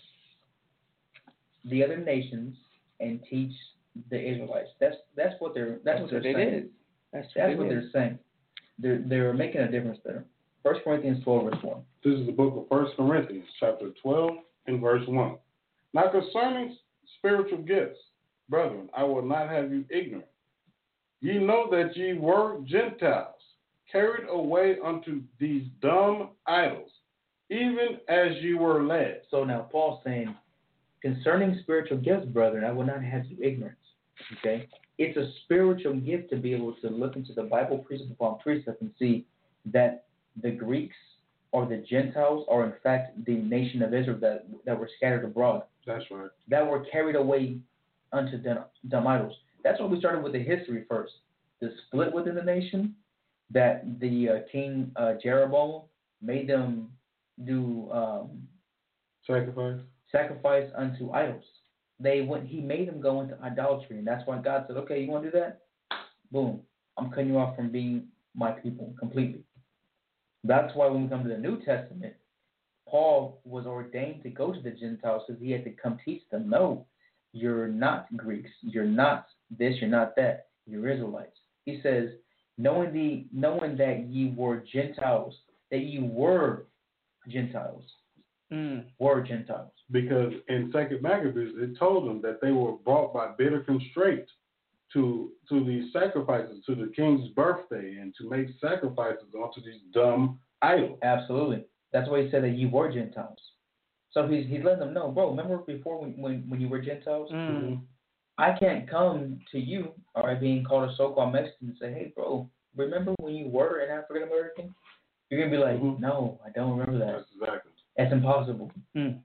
the other nations and teach the Israelites? That's that's what they're that's, That's what what they're it saying. is. That's what, That's it what is. they're saying. They're they're making a difference there. First Corinthians twelve verse one. This is the book of First Corinthians, chapter twelve, and verse one. Now concerning spiritual gifts, brethren, I will not have you ignorant. Ye know that ye were Gentiles, carried away unto these dumb idols, even as ye were led. So now Paul's saying, concerning spiritual gifts, brethren, I will not have you ignorant. Okay? It's a spiritual gift to be able to look into the Bible precept upon precept and see that the Greeks or the Gentiles are in fact the nation of Israel that that were scattered abroad, That's right. that were carried away unto dumb, dumb idols. That's why we started with the history first. The split within the nation, that the uh, king uh, Jeroboam made them do um, Sacrifice. sacrifice unto idols. They went. He made them go into idolatry, and that's why God said, "Okay, you want to do that? Boom, I'm cutting you off from being my people completely." That's why when we come to the New Testament, Paul was ordained to go to the Gentiles because he had to come teach them. No, you're not Greeks. You're not this. You're not that. You're Israelites. He says, knowing the knowing that ye were Gentiles, that ye were Gentiles, Mm. were Gentiles. Because in Second Maccabees, it told them that they were brought by bitter constraint to to these sacrifices, to the king's birthday, and to make sacrifices unto these dumb idols. Absolutely. That's why he said that you were Gentiles. So he's he's letting them know, bro, remember before when when, when you were Gentiles? Mm. I can't come to you, all right, being called a so-called Mexican and say, hey, bro, remember when you were an African American? You're going to be like, Mhm. no, I don't remember that. That's exactly. That's impossible. Mm.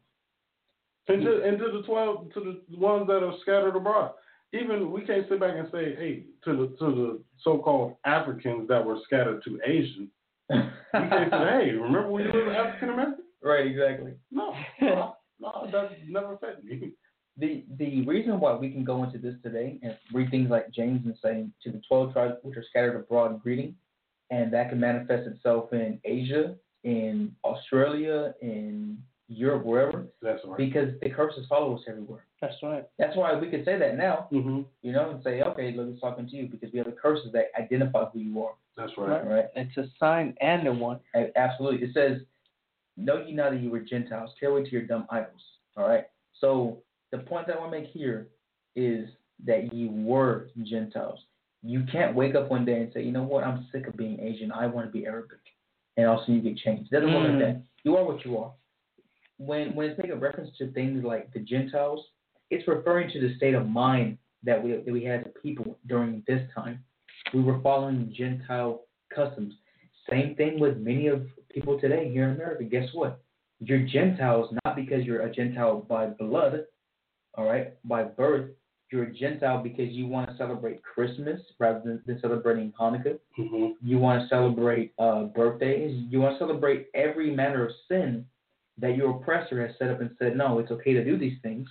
And to, and to the twelve, to the ones that are scattered abroad. Even we can't sit back and say, hey, to the to the so-called Africans that were scattered to Asian, we can't say, hey, remember when you were African American? Right, exactly. No, no, no, that never fed me. The the reason why we can go into this today and read things like James and say to the twelve tribes which are scattered abroad greeting, and that can manifest itself in Asia, in Australia, in Europe, wherever, That's right. because the curses follow us everywhere. That's right. That's why we could say that now, Mm-hmm. you know, and say, okay, look, it's talking to you because we have the curses that identify who you are. That's right. Right? It's a sign and a one. A- Absolutely. It says, know ye not that you were Gentiles, carry away to your dumb idols. All right? So the point that I want to make here is that you were Gentiles. You can't wake up one day and say, you know what, I'm sick of being Asian. I want to be Arabic. And also you get changed. It doesn't work like Mm. that. You are what you are. When when it's making reference to things like the Gentiles, it's referring to the state of mind that we that we had as people during this time. We were following Gentile customs. Same thing with many of people today here in America. Guess what? You're Gentiles not because you're a Gentile by blood, all right, by birth. You're a Gentile because you want to celebrate Christmas rather than, than celebrating Hanukkah. Mm-hmm. You want to celebrate uh, birthdays. You want to celebrate every manner of sin that your oppressor has set up and said, no, it's okay to do these things,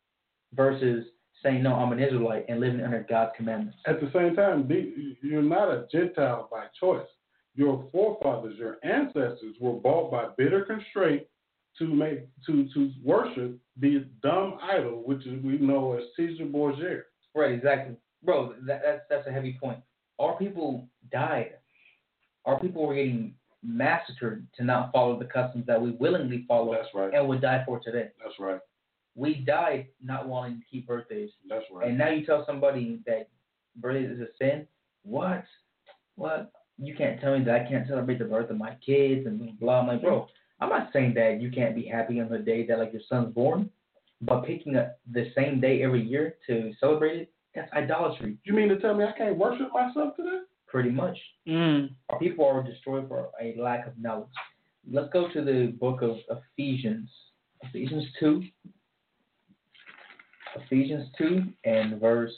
versus saying, no, I'm an Israelite and living under God's commandments. At the same time, be- you're not a Gentile by choice. Your forefathers, your ancestors, were bought by bitter constraint to make to to worship the dumb idol, which is, we know as Caesar Borgia. Right, exactly, bro. That, that's that's a heavy point. Our people died. Our people were getting massacred to not follow the customs that we willingly follow. That's right. And would die for today. That's right. We died not wanting to keep birthdays. That's right. And now you tell somebody that birthday is a sin. What? What? You can't tell me that I can't celebrate the birth of my kids and blah, blah. I'm like, bro, I'm not saying that you can't be happy on the day that like your son's born, but picking up the same day every year to celebrate it, that's idolatry. You mean to tell me I can't worship myself today? Pretty much. Mm. Our people are destroyed for a lack of knowledge. Let's go to the book of Ephesians. Ephesians two. Ephesians two and verse,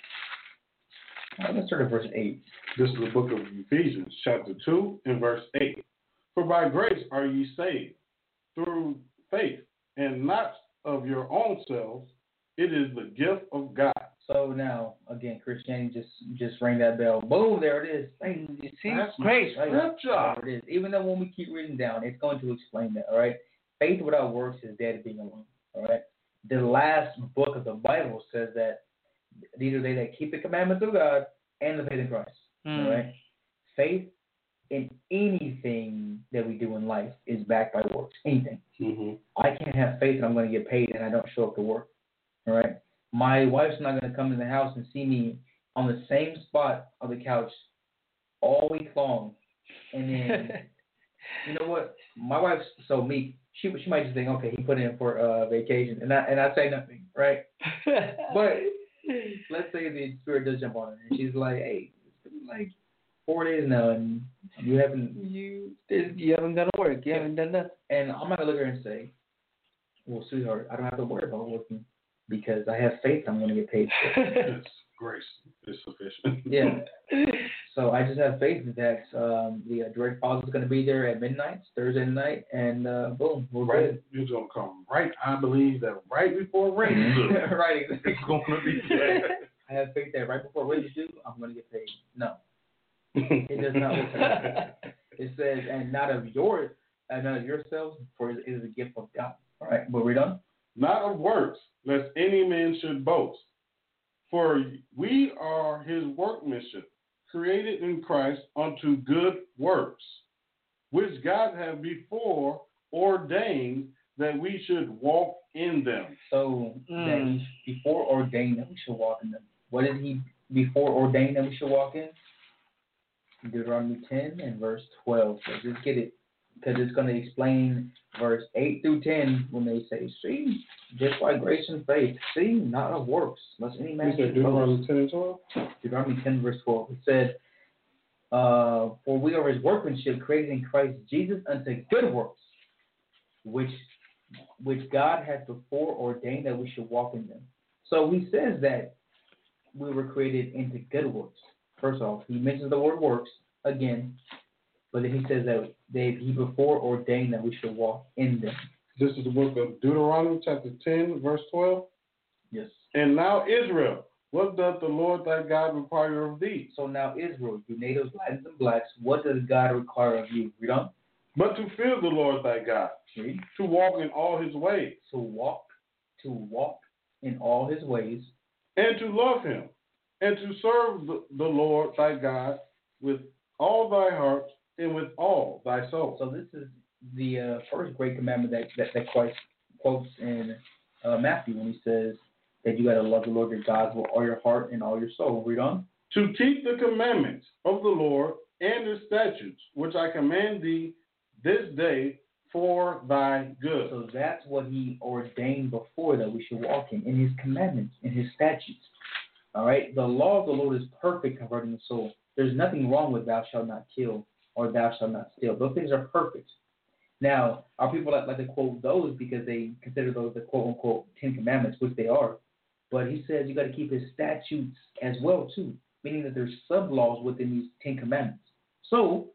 I'm going to start at verse eight. This is the book of Ephesians, chapter two and verse eight. For by grace are ye saved, through faith, and not of your own selves. It is the gift of God. So now, again, Christianity just just rang that bell. Boom, there it is. Hey, you see, That's grace. Right. scripture. There it is. Even though when we keep reading down, it's going to explain that, all right? Faith without works is dead being alone, all right? The last book of the Bible says that these are they that keep the commandments of God and the faith in Christ, Mm. all right? Faith in anything that we do in life is backed by works, anything. Mm-hmm. I can't have faith that I'm going to get paid and I don't show up to work, all right? My wife's not going to come in the house and see me on the same spot on the couch all week long. And then, you know what? My wife's so meek. She she might just think, okay, he put in for uh, vacation. And I, and I say nothing, right? But let's say the spirit does jump on her. And she's like, hey, it's been like four days now and you haven't. you you haven't done work. You haven't done that. And I'm not going to look at her and say, well, sweetheart, I don't have to worry about working. Because I have faith I'm going to get paid for it. It's grace is sufficient. Yeah. So I just have faith that um, the uh, direct deposit is going to be there at midnight, Thursday night, and uh, boom, we're Right, good. it's going to come right. I believe that right before rain is Right. it's going to be there. I have faith that right before wages due, I'm going to get paid. No, it does not work like that. It says, and not of your, uh, not of yourselves, for it is a gift of God. All right, but we're done. Not of works, lest any man should boast. For we are his workmanship, created in Christ unto good works, which God hath before ordained that we should walk in them. So Mm. that he before ordained that we should walk in them. What did he before ordain that we should walk in? Deuteronomy ten and verse twelve. So just get it, because it's going to explain verse eight through ten when they say, see, just by grace and faith, see, not of works, lest any man You said should boast. Deuteronomy ten and twelve? Deuteronomy ten, verse twelve. It said, uh, for we are his workmanship created in Christ Jesus unto good works, which which God hath before ordained that we should walk in them. So he says that we were created into good works. First off, he mentions the word works again, but then he says that they, he before ordained that we should walk in them. This is the book of Deuteronomy, chapter ten, verse twelve. Yes. And now, Israel, what doth the Lord thy God require of thee? So now Israel, you natives, Latins, and blacks, what does God require of you? Read on. But to fear the Lord thy God, Read. to walk in all his ways, To walk, to walk in all his ways, and to love him, and to serve the, the Lord thy God with all thy heart and with all thy soul. So this is the uh, first great commandment that, that, that Christ quotes in uh, Matthew when he says that you got to love the Lord your God with all your heart and all your soul. Read on. To keep the commandments of the Lord and his statutes, which I command thee this day for thy good. So that's what he ordained before that we should walk in, in his commandments, in his statutes. All right? The law of the Lord is perfect, converting the soul. There's nothing wrong with thou shalt not kill or thou shalt not steal. Those things are perfect. Now, our people like, like to quote those because they consider those the quote-unquote Ten Commandments, which they are. But he says you got to keep his statutes as well, too, meaning that there's sub-laws within these Ten Commandments. So,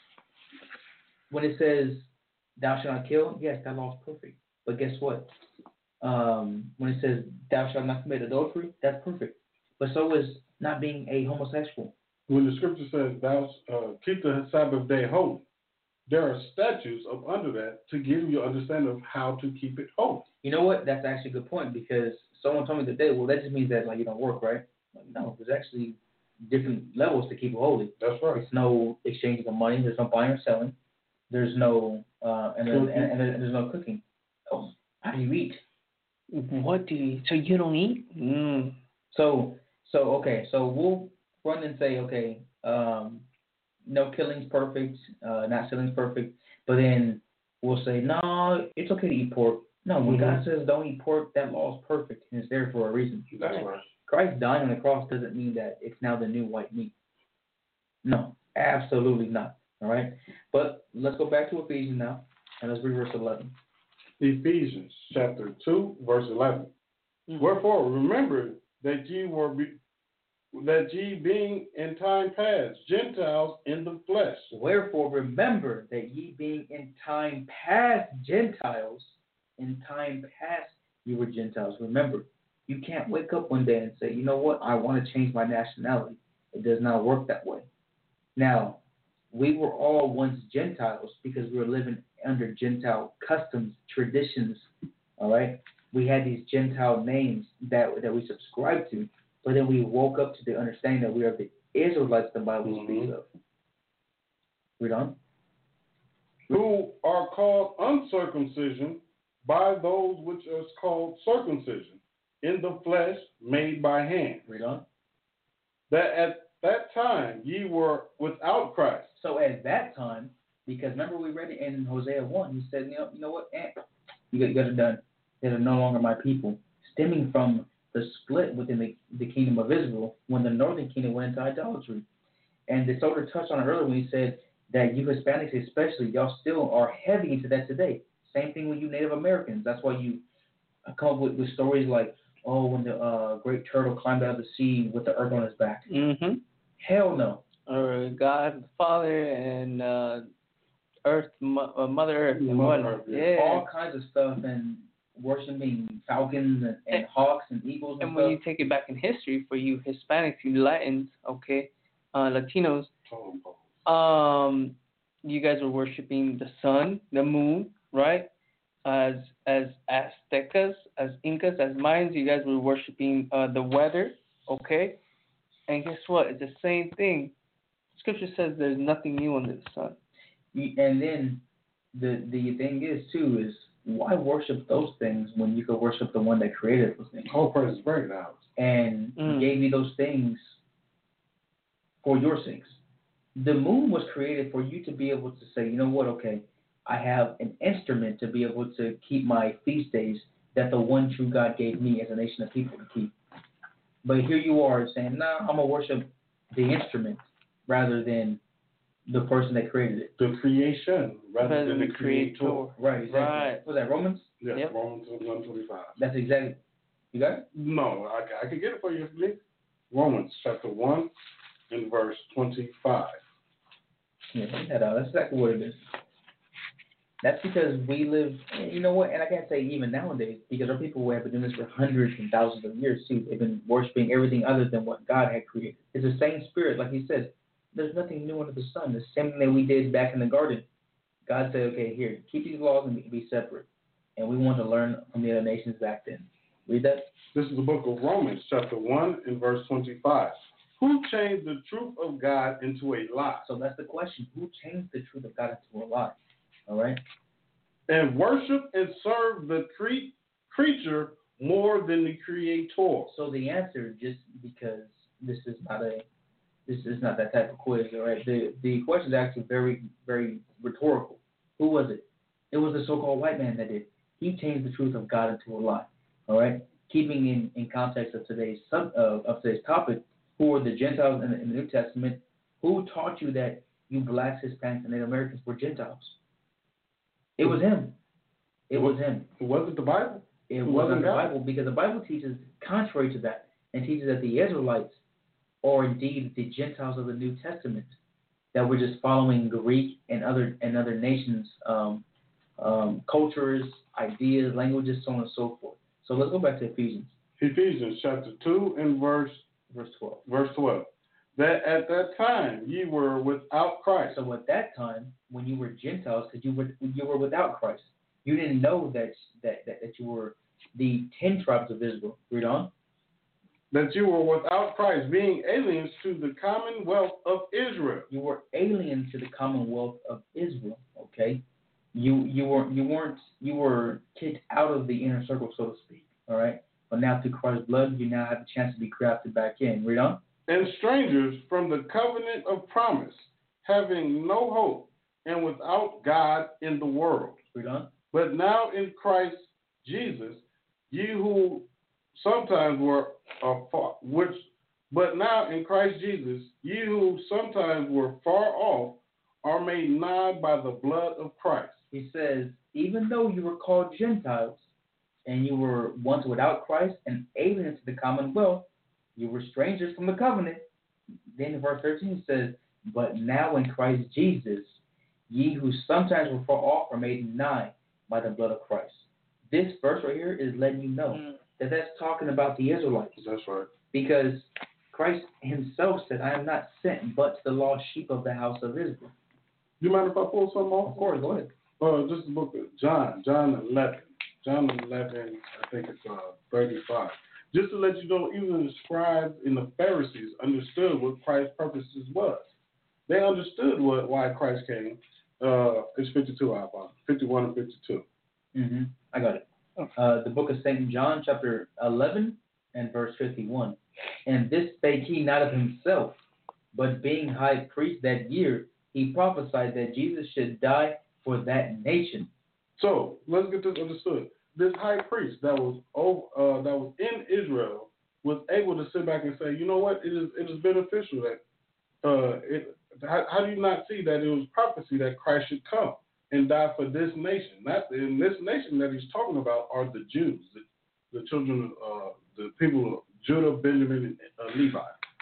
when it says thou shalt not kill, yes, that law is perfect. But guess what? Um, when it says thou shalt not commit adultery, that's perfect. But so is not being a homosexual. when the scripture says, thou uh, keep the Sabbath day holy, there are statutes up under that to give you understanding of how to keep it holy. You know what? That's actually a good point because someone told me today, well, that just means that like you don't work, right? Like, no, there's actually different levels to keep it holy. That's right. There's no exchanging of money. There's no buying or selling. There's no uh, and, there's, and, and there's no cooking. Oh, how do you eat? What do you? So you don't eat? Mm. So so okay. So we'll run and say okay. Um, no killing's perfect. Uh, not stealing's perfect. But then we'll say no, it's okay to eat pork. No, when Mm-hmm. God says don't eat pork, that law is perfect and it's there for a reason. That's right. Christ dying on the cross doesn't mean that it's now the new white meat. No, absolutely not. All right? But let's go back to Ephesians now, and let's read verse eleven. Ephesians chapter two, verse eleven. Mm. Wherefore, remember that ye were be, that ye being in time past Gentiles in the flesh. Wherefore, remember that ye being in time past Gentiles, in time past you were Gentiles. Remember, you can't wake up one day and say, you know what, I want to change my nationality. It does not work that way. Now, we were all once Gentiles because we were living under Gentile customs, traditions, all right? We had these Gentile names that that we subscribed to, but then we woke up to the understanding that we are the Israelites the Bible Mm-hmm. speaks of. Read on. Who are called uncircumcision by those which is called circumcision in the flesh made by hand. Read on. That at that time ye were without Christ. So at that time, because remember we read it in Hosea one, he said, you know, you know what, eh, you got, you got it done. They are no longer my people. Stemming from the split within the, the kingdom of Israel when the northern kingdom went into idolatry. And the soldier touched on it earlier when he said that you Hispanics especially, y'all still are heavy into that today. Same thing with you Native Americans. That's why you come up with, with stories like, oh, when the uh, great turtle climbed out of the sea with the earth on his back. Mm-hmm. Hell no. Or God the Father and uh, Earth, Mo- uh, Mother Earth, and Mother whatnot. Earth, Yeah. All kinds of stuff and worshiping falcons and, and hawks and eagles and, And stuff. when you take it back in history, for you Hispanics, you Latins, okay, uh, Latinos, um, you guys were worshiping the sun, the moon, right? As as Aztecas, as Incas, as Mayans, you guys were worshiping uh, the weather, okay? And guess what? It's the same thing. Scripture says there's nothing new under the sun. And then the the thing is too is why worship those things when you could worship the one that created those things? Whole praise is great now. And Mm. gave you those things for your sakes. The moon was created for you to be able to say, you know what, okay, I have an instrument to be able to keep my feast days that the one true God gave me as a nation of people to keep. But here you are saying, nah, I'm going to worship the instrument rather than the person that created it. The creation rather than the creator. Right, exactly. Right. Was that Romans? Yes, Yep. Romans one twenty-five. That's exactly. You got it? No, I, I can get it for you, please. Romans chapter one and verse twenty-five. Yeah, check that out. That's exactly what it is. That's because we live, you know what, and I can't say even nowadays, because there are people who have been doing this for hundreds and thousands of years too. They've been worshiping everything other than what God had created. It's the same spirit, like he says. There's nothing new under the sun. The same thing that we did back in the garden. God said, okay, here, keep these laws and be separate. And we want to learn from the other nations back then. Read that. This is the book of Romans, chapter one and verse twenty-five. Who changed the truth of God into a lie? So that's the question. Who changed the truth of God into a lie? All right? And worship and serve the cre- creature more than the creator. So the answer, just because this is not a, this is not that type of quiz, all right? The the question is actually very, very rhetorical. Who was it? It was the so-called white man that did. He changed the truth of God into a lie. All right. Keeping in, in context of today's sub uh, of today's topic, who were the Gentiles in the, in the New Testament? Who taught you that you blacks, Hispanics, and Native Americans were Gentiles? It was him. It was him. It wasn't the Bible. It It wasn't wasn't the God. Bible, because the Bible teaches contrary to that and teaches that the Israelites are indeed the Gentiles of the New Testament, that we're just following Greek and other and other nations, um, um, cultures, ideas, languages, so on and so forth. So let's go back to Ephesians, Ephesians chapter two and verse verse twelve. verse twelve. that at that time ye were without Christ. So at that time, when you were Gentiles, because you were you were without Christ, you didn't know that that that, that you were the ten tribes of Israel. Read on. That you were without Christ, being aliens to the commonwealth of Israel. You were alien to the commonwealth of Israel. Okay, you you were you weren't you were kicked out of the inner circle, so to speak. All right, but now through Christ's blood, you now have the chance to be grafted back in. Read on. And strangers from the covenant of promise, having no hope and without God in the world. Read on. But now in Christ Jesus, ye who sometimes were afar, which, but now in Christ Jesus, ye who sometimes were far off, are made nigh by the blood of Christ. He says, even though you were called Gentiles, and you were once without Christ and aliens to the commonwealth, you were strangers from the covenant. Then in verse thirteen it says, but now in Christ Jesus, ye who sometimes were far off are made nigh by the blood of Christ. This verse right here is letting you know mm. that that's talking about the Israelites. That's right. Because Christ himself said, I am not sent but to the lost sheep of the house of Israel. You mind if I pull something off? Of course, go ahead. Uh, this is the book of John, John eleven. John eleven, I think it's uh, thirty-five. Just to let you know, even the scribes and the Pharisees understood what Christ's purposes was. They understood what why Christ came. Uh, it's fifty-two, I found. fifty-one and fifty-two. Mm-hmm. I got it. Uh, the book of Saint John, chapter eleven and verse fifty-one. And this spake he not of himself, but being high priest that year, he prophesied that Jesus should die for that nation. So let's get this understood. This high priest that was over, uh, that was in Israel was able to sit back and say, you know what, it is it is beneficial that uh, it. How, how do you not see that it was prophecy that Christ should come and die for this nation? Not in this nation that he's talking about are the Jews, the, the children of uh, the people of Judah, Benjamin, and uh, Levi.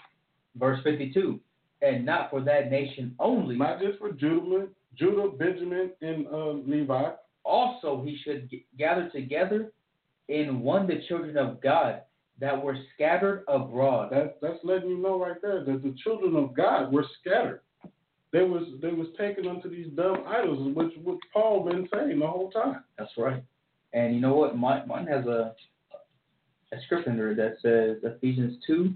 Verse fifty-two, and not for that nation only. Not just for Judah, Judah, Benjamin, and uh, Levi. Also, he should g- gather together in one the children of God that were scattered abroad. That, that's letting you know right there that the children of God were scattered. They was they was taken unto these dumb idols, which what Paul been saying the whole time. That's right. And you know what? Mine, mine has a a scripture under it that says Ephesians two,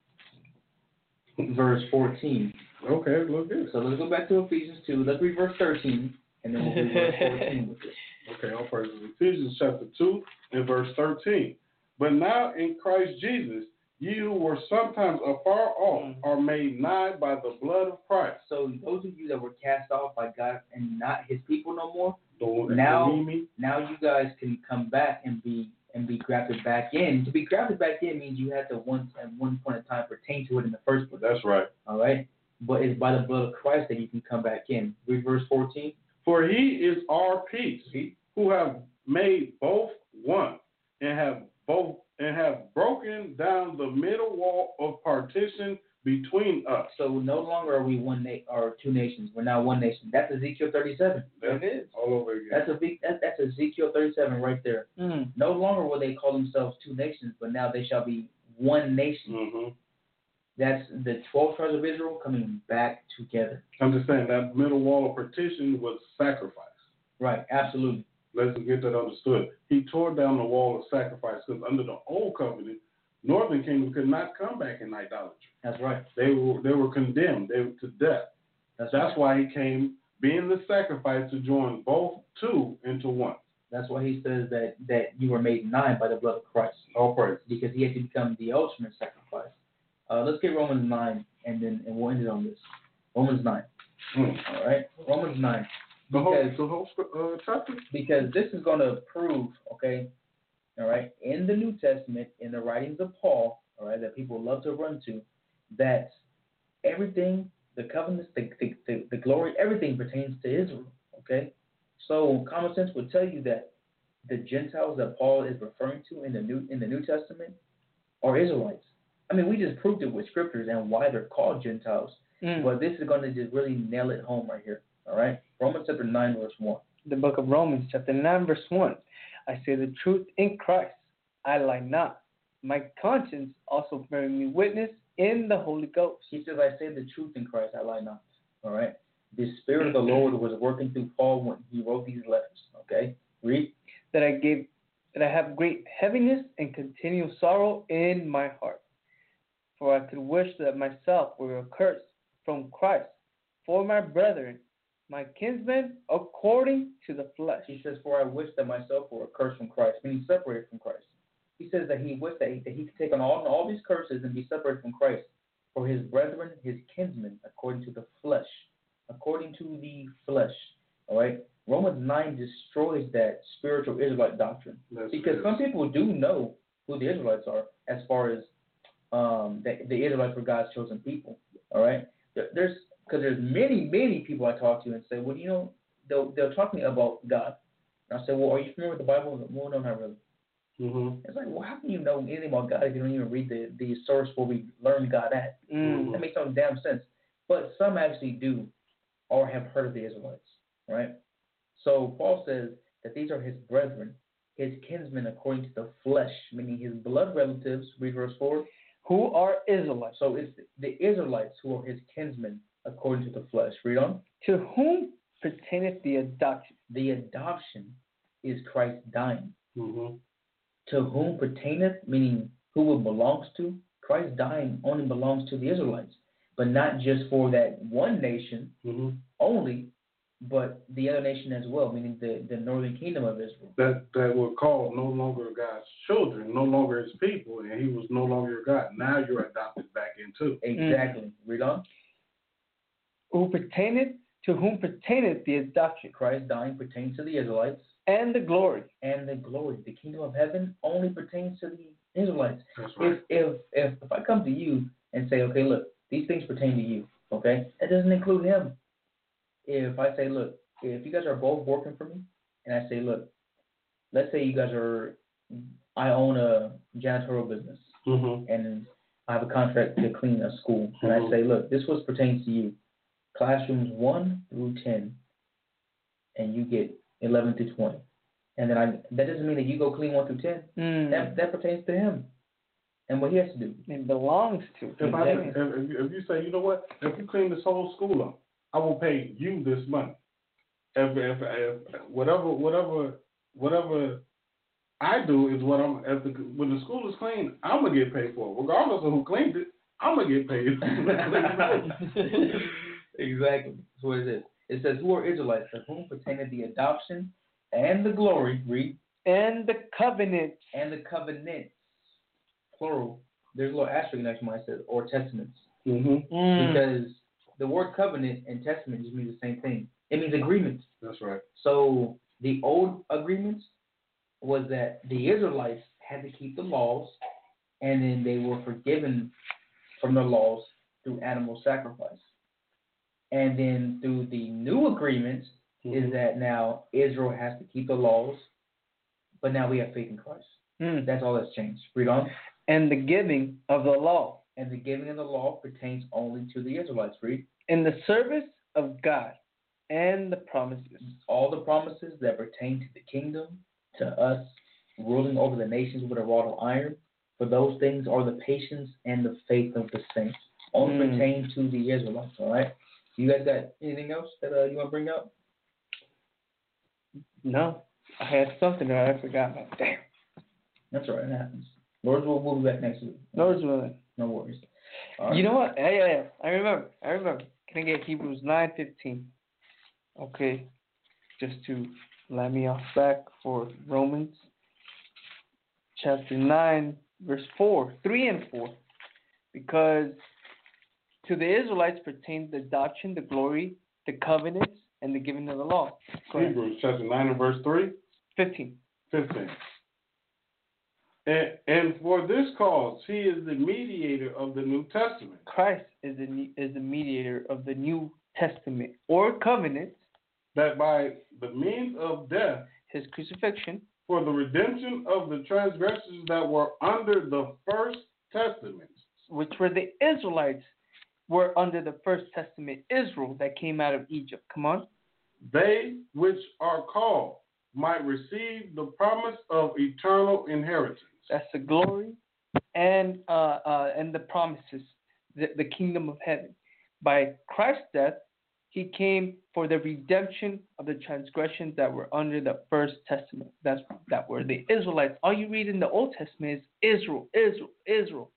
verse fourteen. Okay, look good. So let's go back to Ephesians two. Let's read verse thirteen. And then we'll do verse fourteen with it. Okay, all praises. Ephesians chapter two and verse thirteen. But now in Christ Jesus, ye who were sometimes afar off are made nigh by the blood of Christ. So those of you that were cast off by God and not his people no more, the, now, the now you guys can come back and be and be grafted back in. To be grafted back in means you had to once at one point in time pertain to it in the first place. That's right. All right? But it's by the blood of Christ that you can come back in. Read verse fourteen. For he is our peace, who have made both one, and have both and have broken down the middle wall of partition between us. So no longer are we one na- or two nations. We're now one nation. That's Ezekiel thirty-seven. That is all over again. That's a big. That, that's Ezekiel thirty-seven right there. Mm. No longer will they call themselves two nations, but now they shall be one nation. Mm-hmm. That's the twelve tribes of Israel coming back together. I'm just saying that middle wall of partition was sacrifice. Right, absolutely. Let's get that understood. He tore down the wall of sacrifice because under the old covenant, Northern Kingdom could not come back in idolatry. That's right. They were they were condemned they were to death. That's, That's right. why he came, being the sacrifice, to join both two into one. That's why he says that, that you were made nine by the blood of Christ. All praise. Because he had to become the ultimate sacrifice. Uh, let's get Romans nine, and then and we'll end it on this. Romans nine. Mm. All right? Romans nine. The whole, Because, the whole uh, chapter? because this is going to prove, okay, all right, in the New Testament, in the writings of Paul, all right, that people love to run to, that everything, the covenants, the, the, the, the glory, everything pertains to Israel, okay? So common sense would tell you that the Gentiles that Paul is referring to in the New in the New Testament are Israelites. I mean, we just proved it with scriptures and why they're called Gentiles. Mm. But this is going to just really nail it home right here. All right? Romans chapter nine, verse one. The book of Romans, chapter nine, verse one. I say the truth in Christ. I lie not. My conscience also bearing me witness in the Holy Ghost. He says, I say the truth in Christ, I lie not. All right? The Spirit of the Lord was working through Paul when he wrote these letters. Okay? Read. That I gave, that I have great heaviness and continual sorrow in my heart. For I could wish that myself were accursed from Christ for my brethren, my kinsmen, according to the flesh. He says, for I wish that myself were accursed from Christ, meaning separated from Christ. He says that he wished that he, that he could take on all, all these curses and be separated from Christ for his brethren, his kinsmen, according to the flesh. According to the flesh. All right? Romans nine destroys that spiritual Israelite doctrine. That's because it. some people do know who the Israelites are as far as um, the, the Israelites were God's chosen people. All right? There, there's Because there's many, many people I talk to and say, well, you know, they'll, they'll talk to me about God. And I say, well, are you familiar with the Bible? Well, no, not really. Mm-hmm. It's like, well, how can you know anything about God if you don't even read the, the source where we learn God at? Mm. That makes no damn sense. But some actually do or have heard of the Israelites, right? So Paul says that these are his brethren, his kinsmen according to the flesh, meaning his blood relatives, read verse four. Who are Israelites? So it's the Israelites who are his kinsmen according to the flesh. Read on. To whom pertaineth the adoption? The adoption is Christ dying. Mm-hmm. To whom pertaineth, meaning who it belongs to, Christ dying only belongs to the Israelites, but not just for that one nation Mm-hmm. only, but the other nation as well, meaning the, the northern kingdom of Israel. That that were called no longer God's children, no longer his people, and he was no longer your God. Now you're adopted back into. Exactly. Mm. Read on. Who pertaineth, to whom pertaineth the adoption? Christ dying pertains to the Israelites. And the glory. And the glory. The kingdom of heaven only pertains to the Israelites. That's right. If, if, if, if I come to you and say, okay, look, these things pertain to you, okay, that doesn't include him. If I say, look, if you guys are both working for me, and I say, look, let's say you guys are, I own a janitorial business, Mm-hmm. and I have a contract to clean a school, and Mhm. I say, look, this was pertains to you, classrooms one through ten, and you get eleven through twenty, and then I that doesn't mean that you go clean one through ten. Mm. That that pertains to him, and what he has to do. It belongs to. If, I, if, Exactly. if you- if you say, you know what, if you clean this whole school up, I will pay you this money. If, if, if whatever whatever whatever I do is what I'm. If the, when the school is clean, I'm gonna get paid for it, regardless of who cleaned it. I'm gonna get paid. Exactly. That's what it is. It says, who are Israelites, to whom pertaineth the adoption and the glory, read, And the covenant. and the covenants, plural. There's a little asterisk next to mine that says, or testaments. Mm-hmm. Mm. Because the word covenant and testament just means the same thing. It means agreement. That's right. So the old agreements was that the Israelites had to keep the laws, and then they were forgiven from the laws through animal sacrifice. And then through the new agreement Mm-hmm. is that now Israel has to keep the laws, but now we have faith in Christ. Mm. That's all that's changed. Read on. And the giving of the law. And the giving of the law pertains only to the Israelites. Read. In the service of God and the promises. All the promises that pertain to the kingdom, to us ruling over the nations with a rod of iron, for those things are the patience and the faith of the saints. Only Mm. pertain to the Israelites, all right? You guys got anything else that uh, you want to bring up? No. I had something that I forgot about. Damn. That's all right, it happens. Lord's will, we'll be back next week. Lord's willing. No worries. All right. You know what? Yeah, yeah, yeah. I remember. I remember. Can I get Hebrews nine fifteen? Okay. Just to let me off back for Romans chapter nine, verse four, three and four. Because to the Israelites pertained the adoption, the glory, the covenants, and the giving of the law. Go ahead. Hebrews chapter nine and verse three. fifteen. fifteen. And, and for this cause, he is the mediator of the New Testament. Christ is the is the mediator of the New Testament or covenant, That by the means of death, his crucifixion, for the redemption of the transgressions that were under the first testament, which were the Israelites, were under the first testament Israel that came out of Egypt. Come on. they which are called might receive the promise of eternal inheritance. That's the glory and uh, uh, and the promises the, the kingdom of heaven. By Christ's death, he came for the redemption of the transgressions that were under the first testament. That's that were the Israelites. All you read in the Old Testament is Israel, Israel, Israel.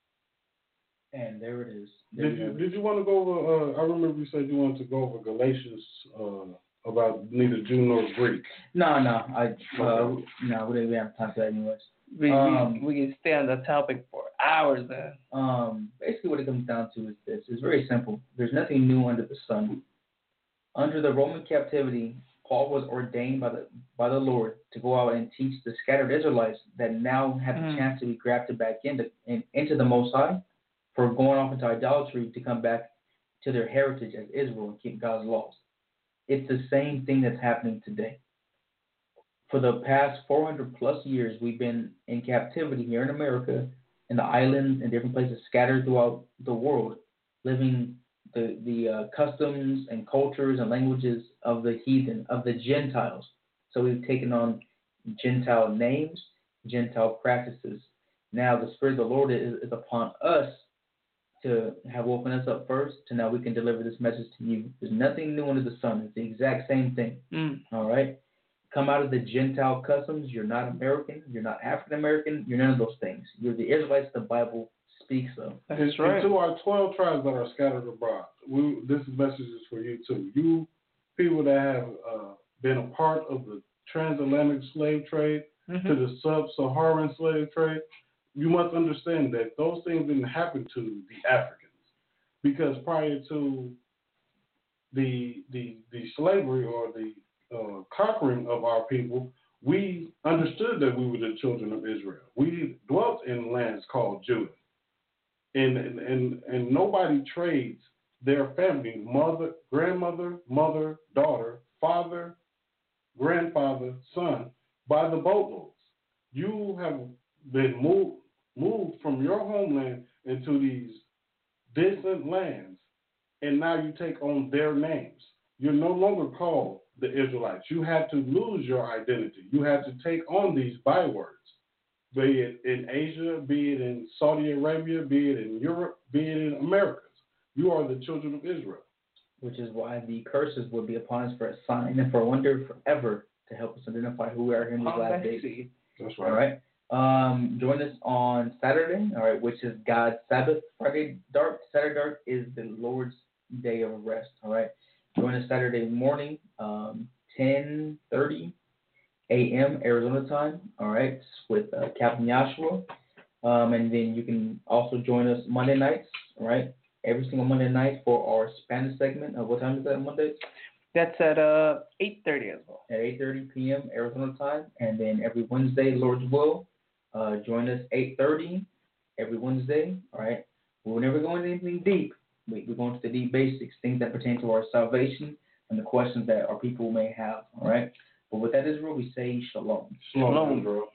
And there it is. There Did you it is. did you want to go over? Uh, I remember you said you wanted to go over Galatians uh, about neither Jew nor Greek. No, no, I uh, no, we didn't have time for that anyways. We, Um, we, we can stay on the topic for hours, man. Um, basically, what it comes down to is this: it's very simple. There's nothing new under the sun. Under the Roman captivity, Paul was ordained by the by the Lord to go out and teach the scattered Israelites that now have the Mm. chance to be grafted back into in, into the Most High, for going off into idolatry to come back to their heritage as Israel and keep God's laws. It's the same thing that's happening today. For the past four hundred plus years, we've been in captivity here in America, in the islands and different places scattered throughout the world, living the, the uh, customs and cultures and languages of the heathen, of the Gentiles. So we've taken on Gentile names, Gentile practices. Now the Spirit of the Lord is, is upon us to have woken us up first, to now we can deliver this message to you. There's nothing new under the sun. It's the exact same thing. Mm. All right? Come out of the Gentile customs. You're not American. You're not African American. You're none of those things. You're the Israelites the Bible speaks of. That's And, right. and to our twelve tribes that are scattered abroad, we, this message is for you too. You people that have uh, been a part of the transatlantic slave trade Mm-hmm. to the sub-Saharan slave trade, you must understand that those things didn't happen to the Africans, because prior to the the the slavery or the uh, conquering of our people, we understood that we were the children of Israel. We dwelt in lands called Judah. And, and, and, and nobody trades their family, mother, grandmother, mother, daughter, father, grandfather, son, by the boatloads. You have been moved, moved from your homeland into these distant lands, and now you take on their names. You're no longer called the Israelites. You had to lose your identity. You had to take on these bywords, be it in Asia, be it in Saudi Arabia, be it in Europe, be it in Americas. You are the children of Israel. Which is why the curses will be upon us for a sign and for a wonder forever, to help us identify who we are in these Oh, last I days. see. That's All right. Um, join us on Saturday, all right, which is God's Sabbath. Friday dark, Saturday dark is the Lord's day of rest. All right. Join us Saturday morning, um, ten thirty a.m. Arizona time. All right, with uh, Captain Joshua, um, and then you can also join us Monday nights. All right, every single Monday night for our Spanish segment. Uh, what time is that on Monday? That's at uh eight thirty as well. At eight thirty p.m. Arizona time, and then every Wednesday, Lord's will, uh, join us eight thirty every Wednesday. All right, we're never going into anything deep. We, we're going to the deep basics, things that pertain to our salvation and the questions that our people may have. All right, but with that, Israel, we say shalom. Shalom, Israel.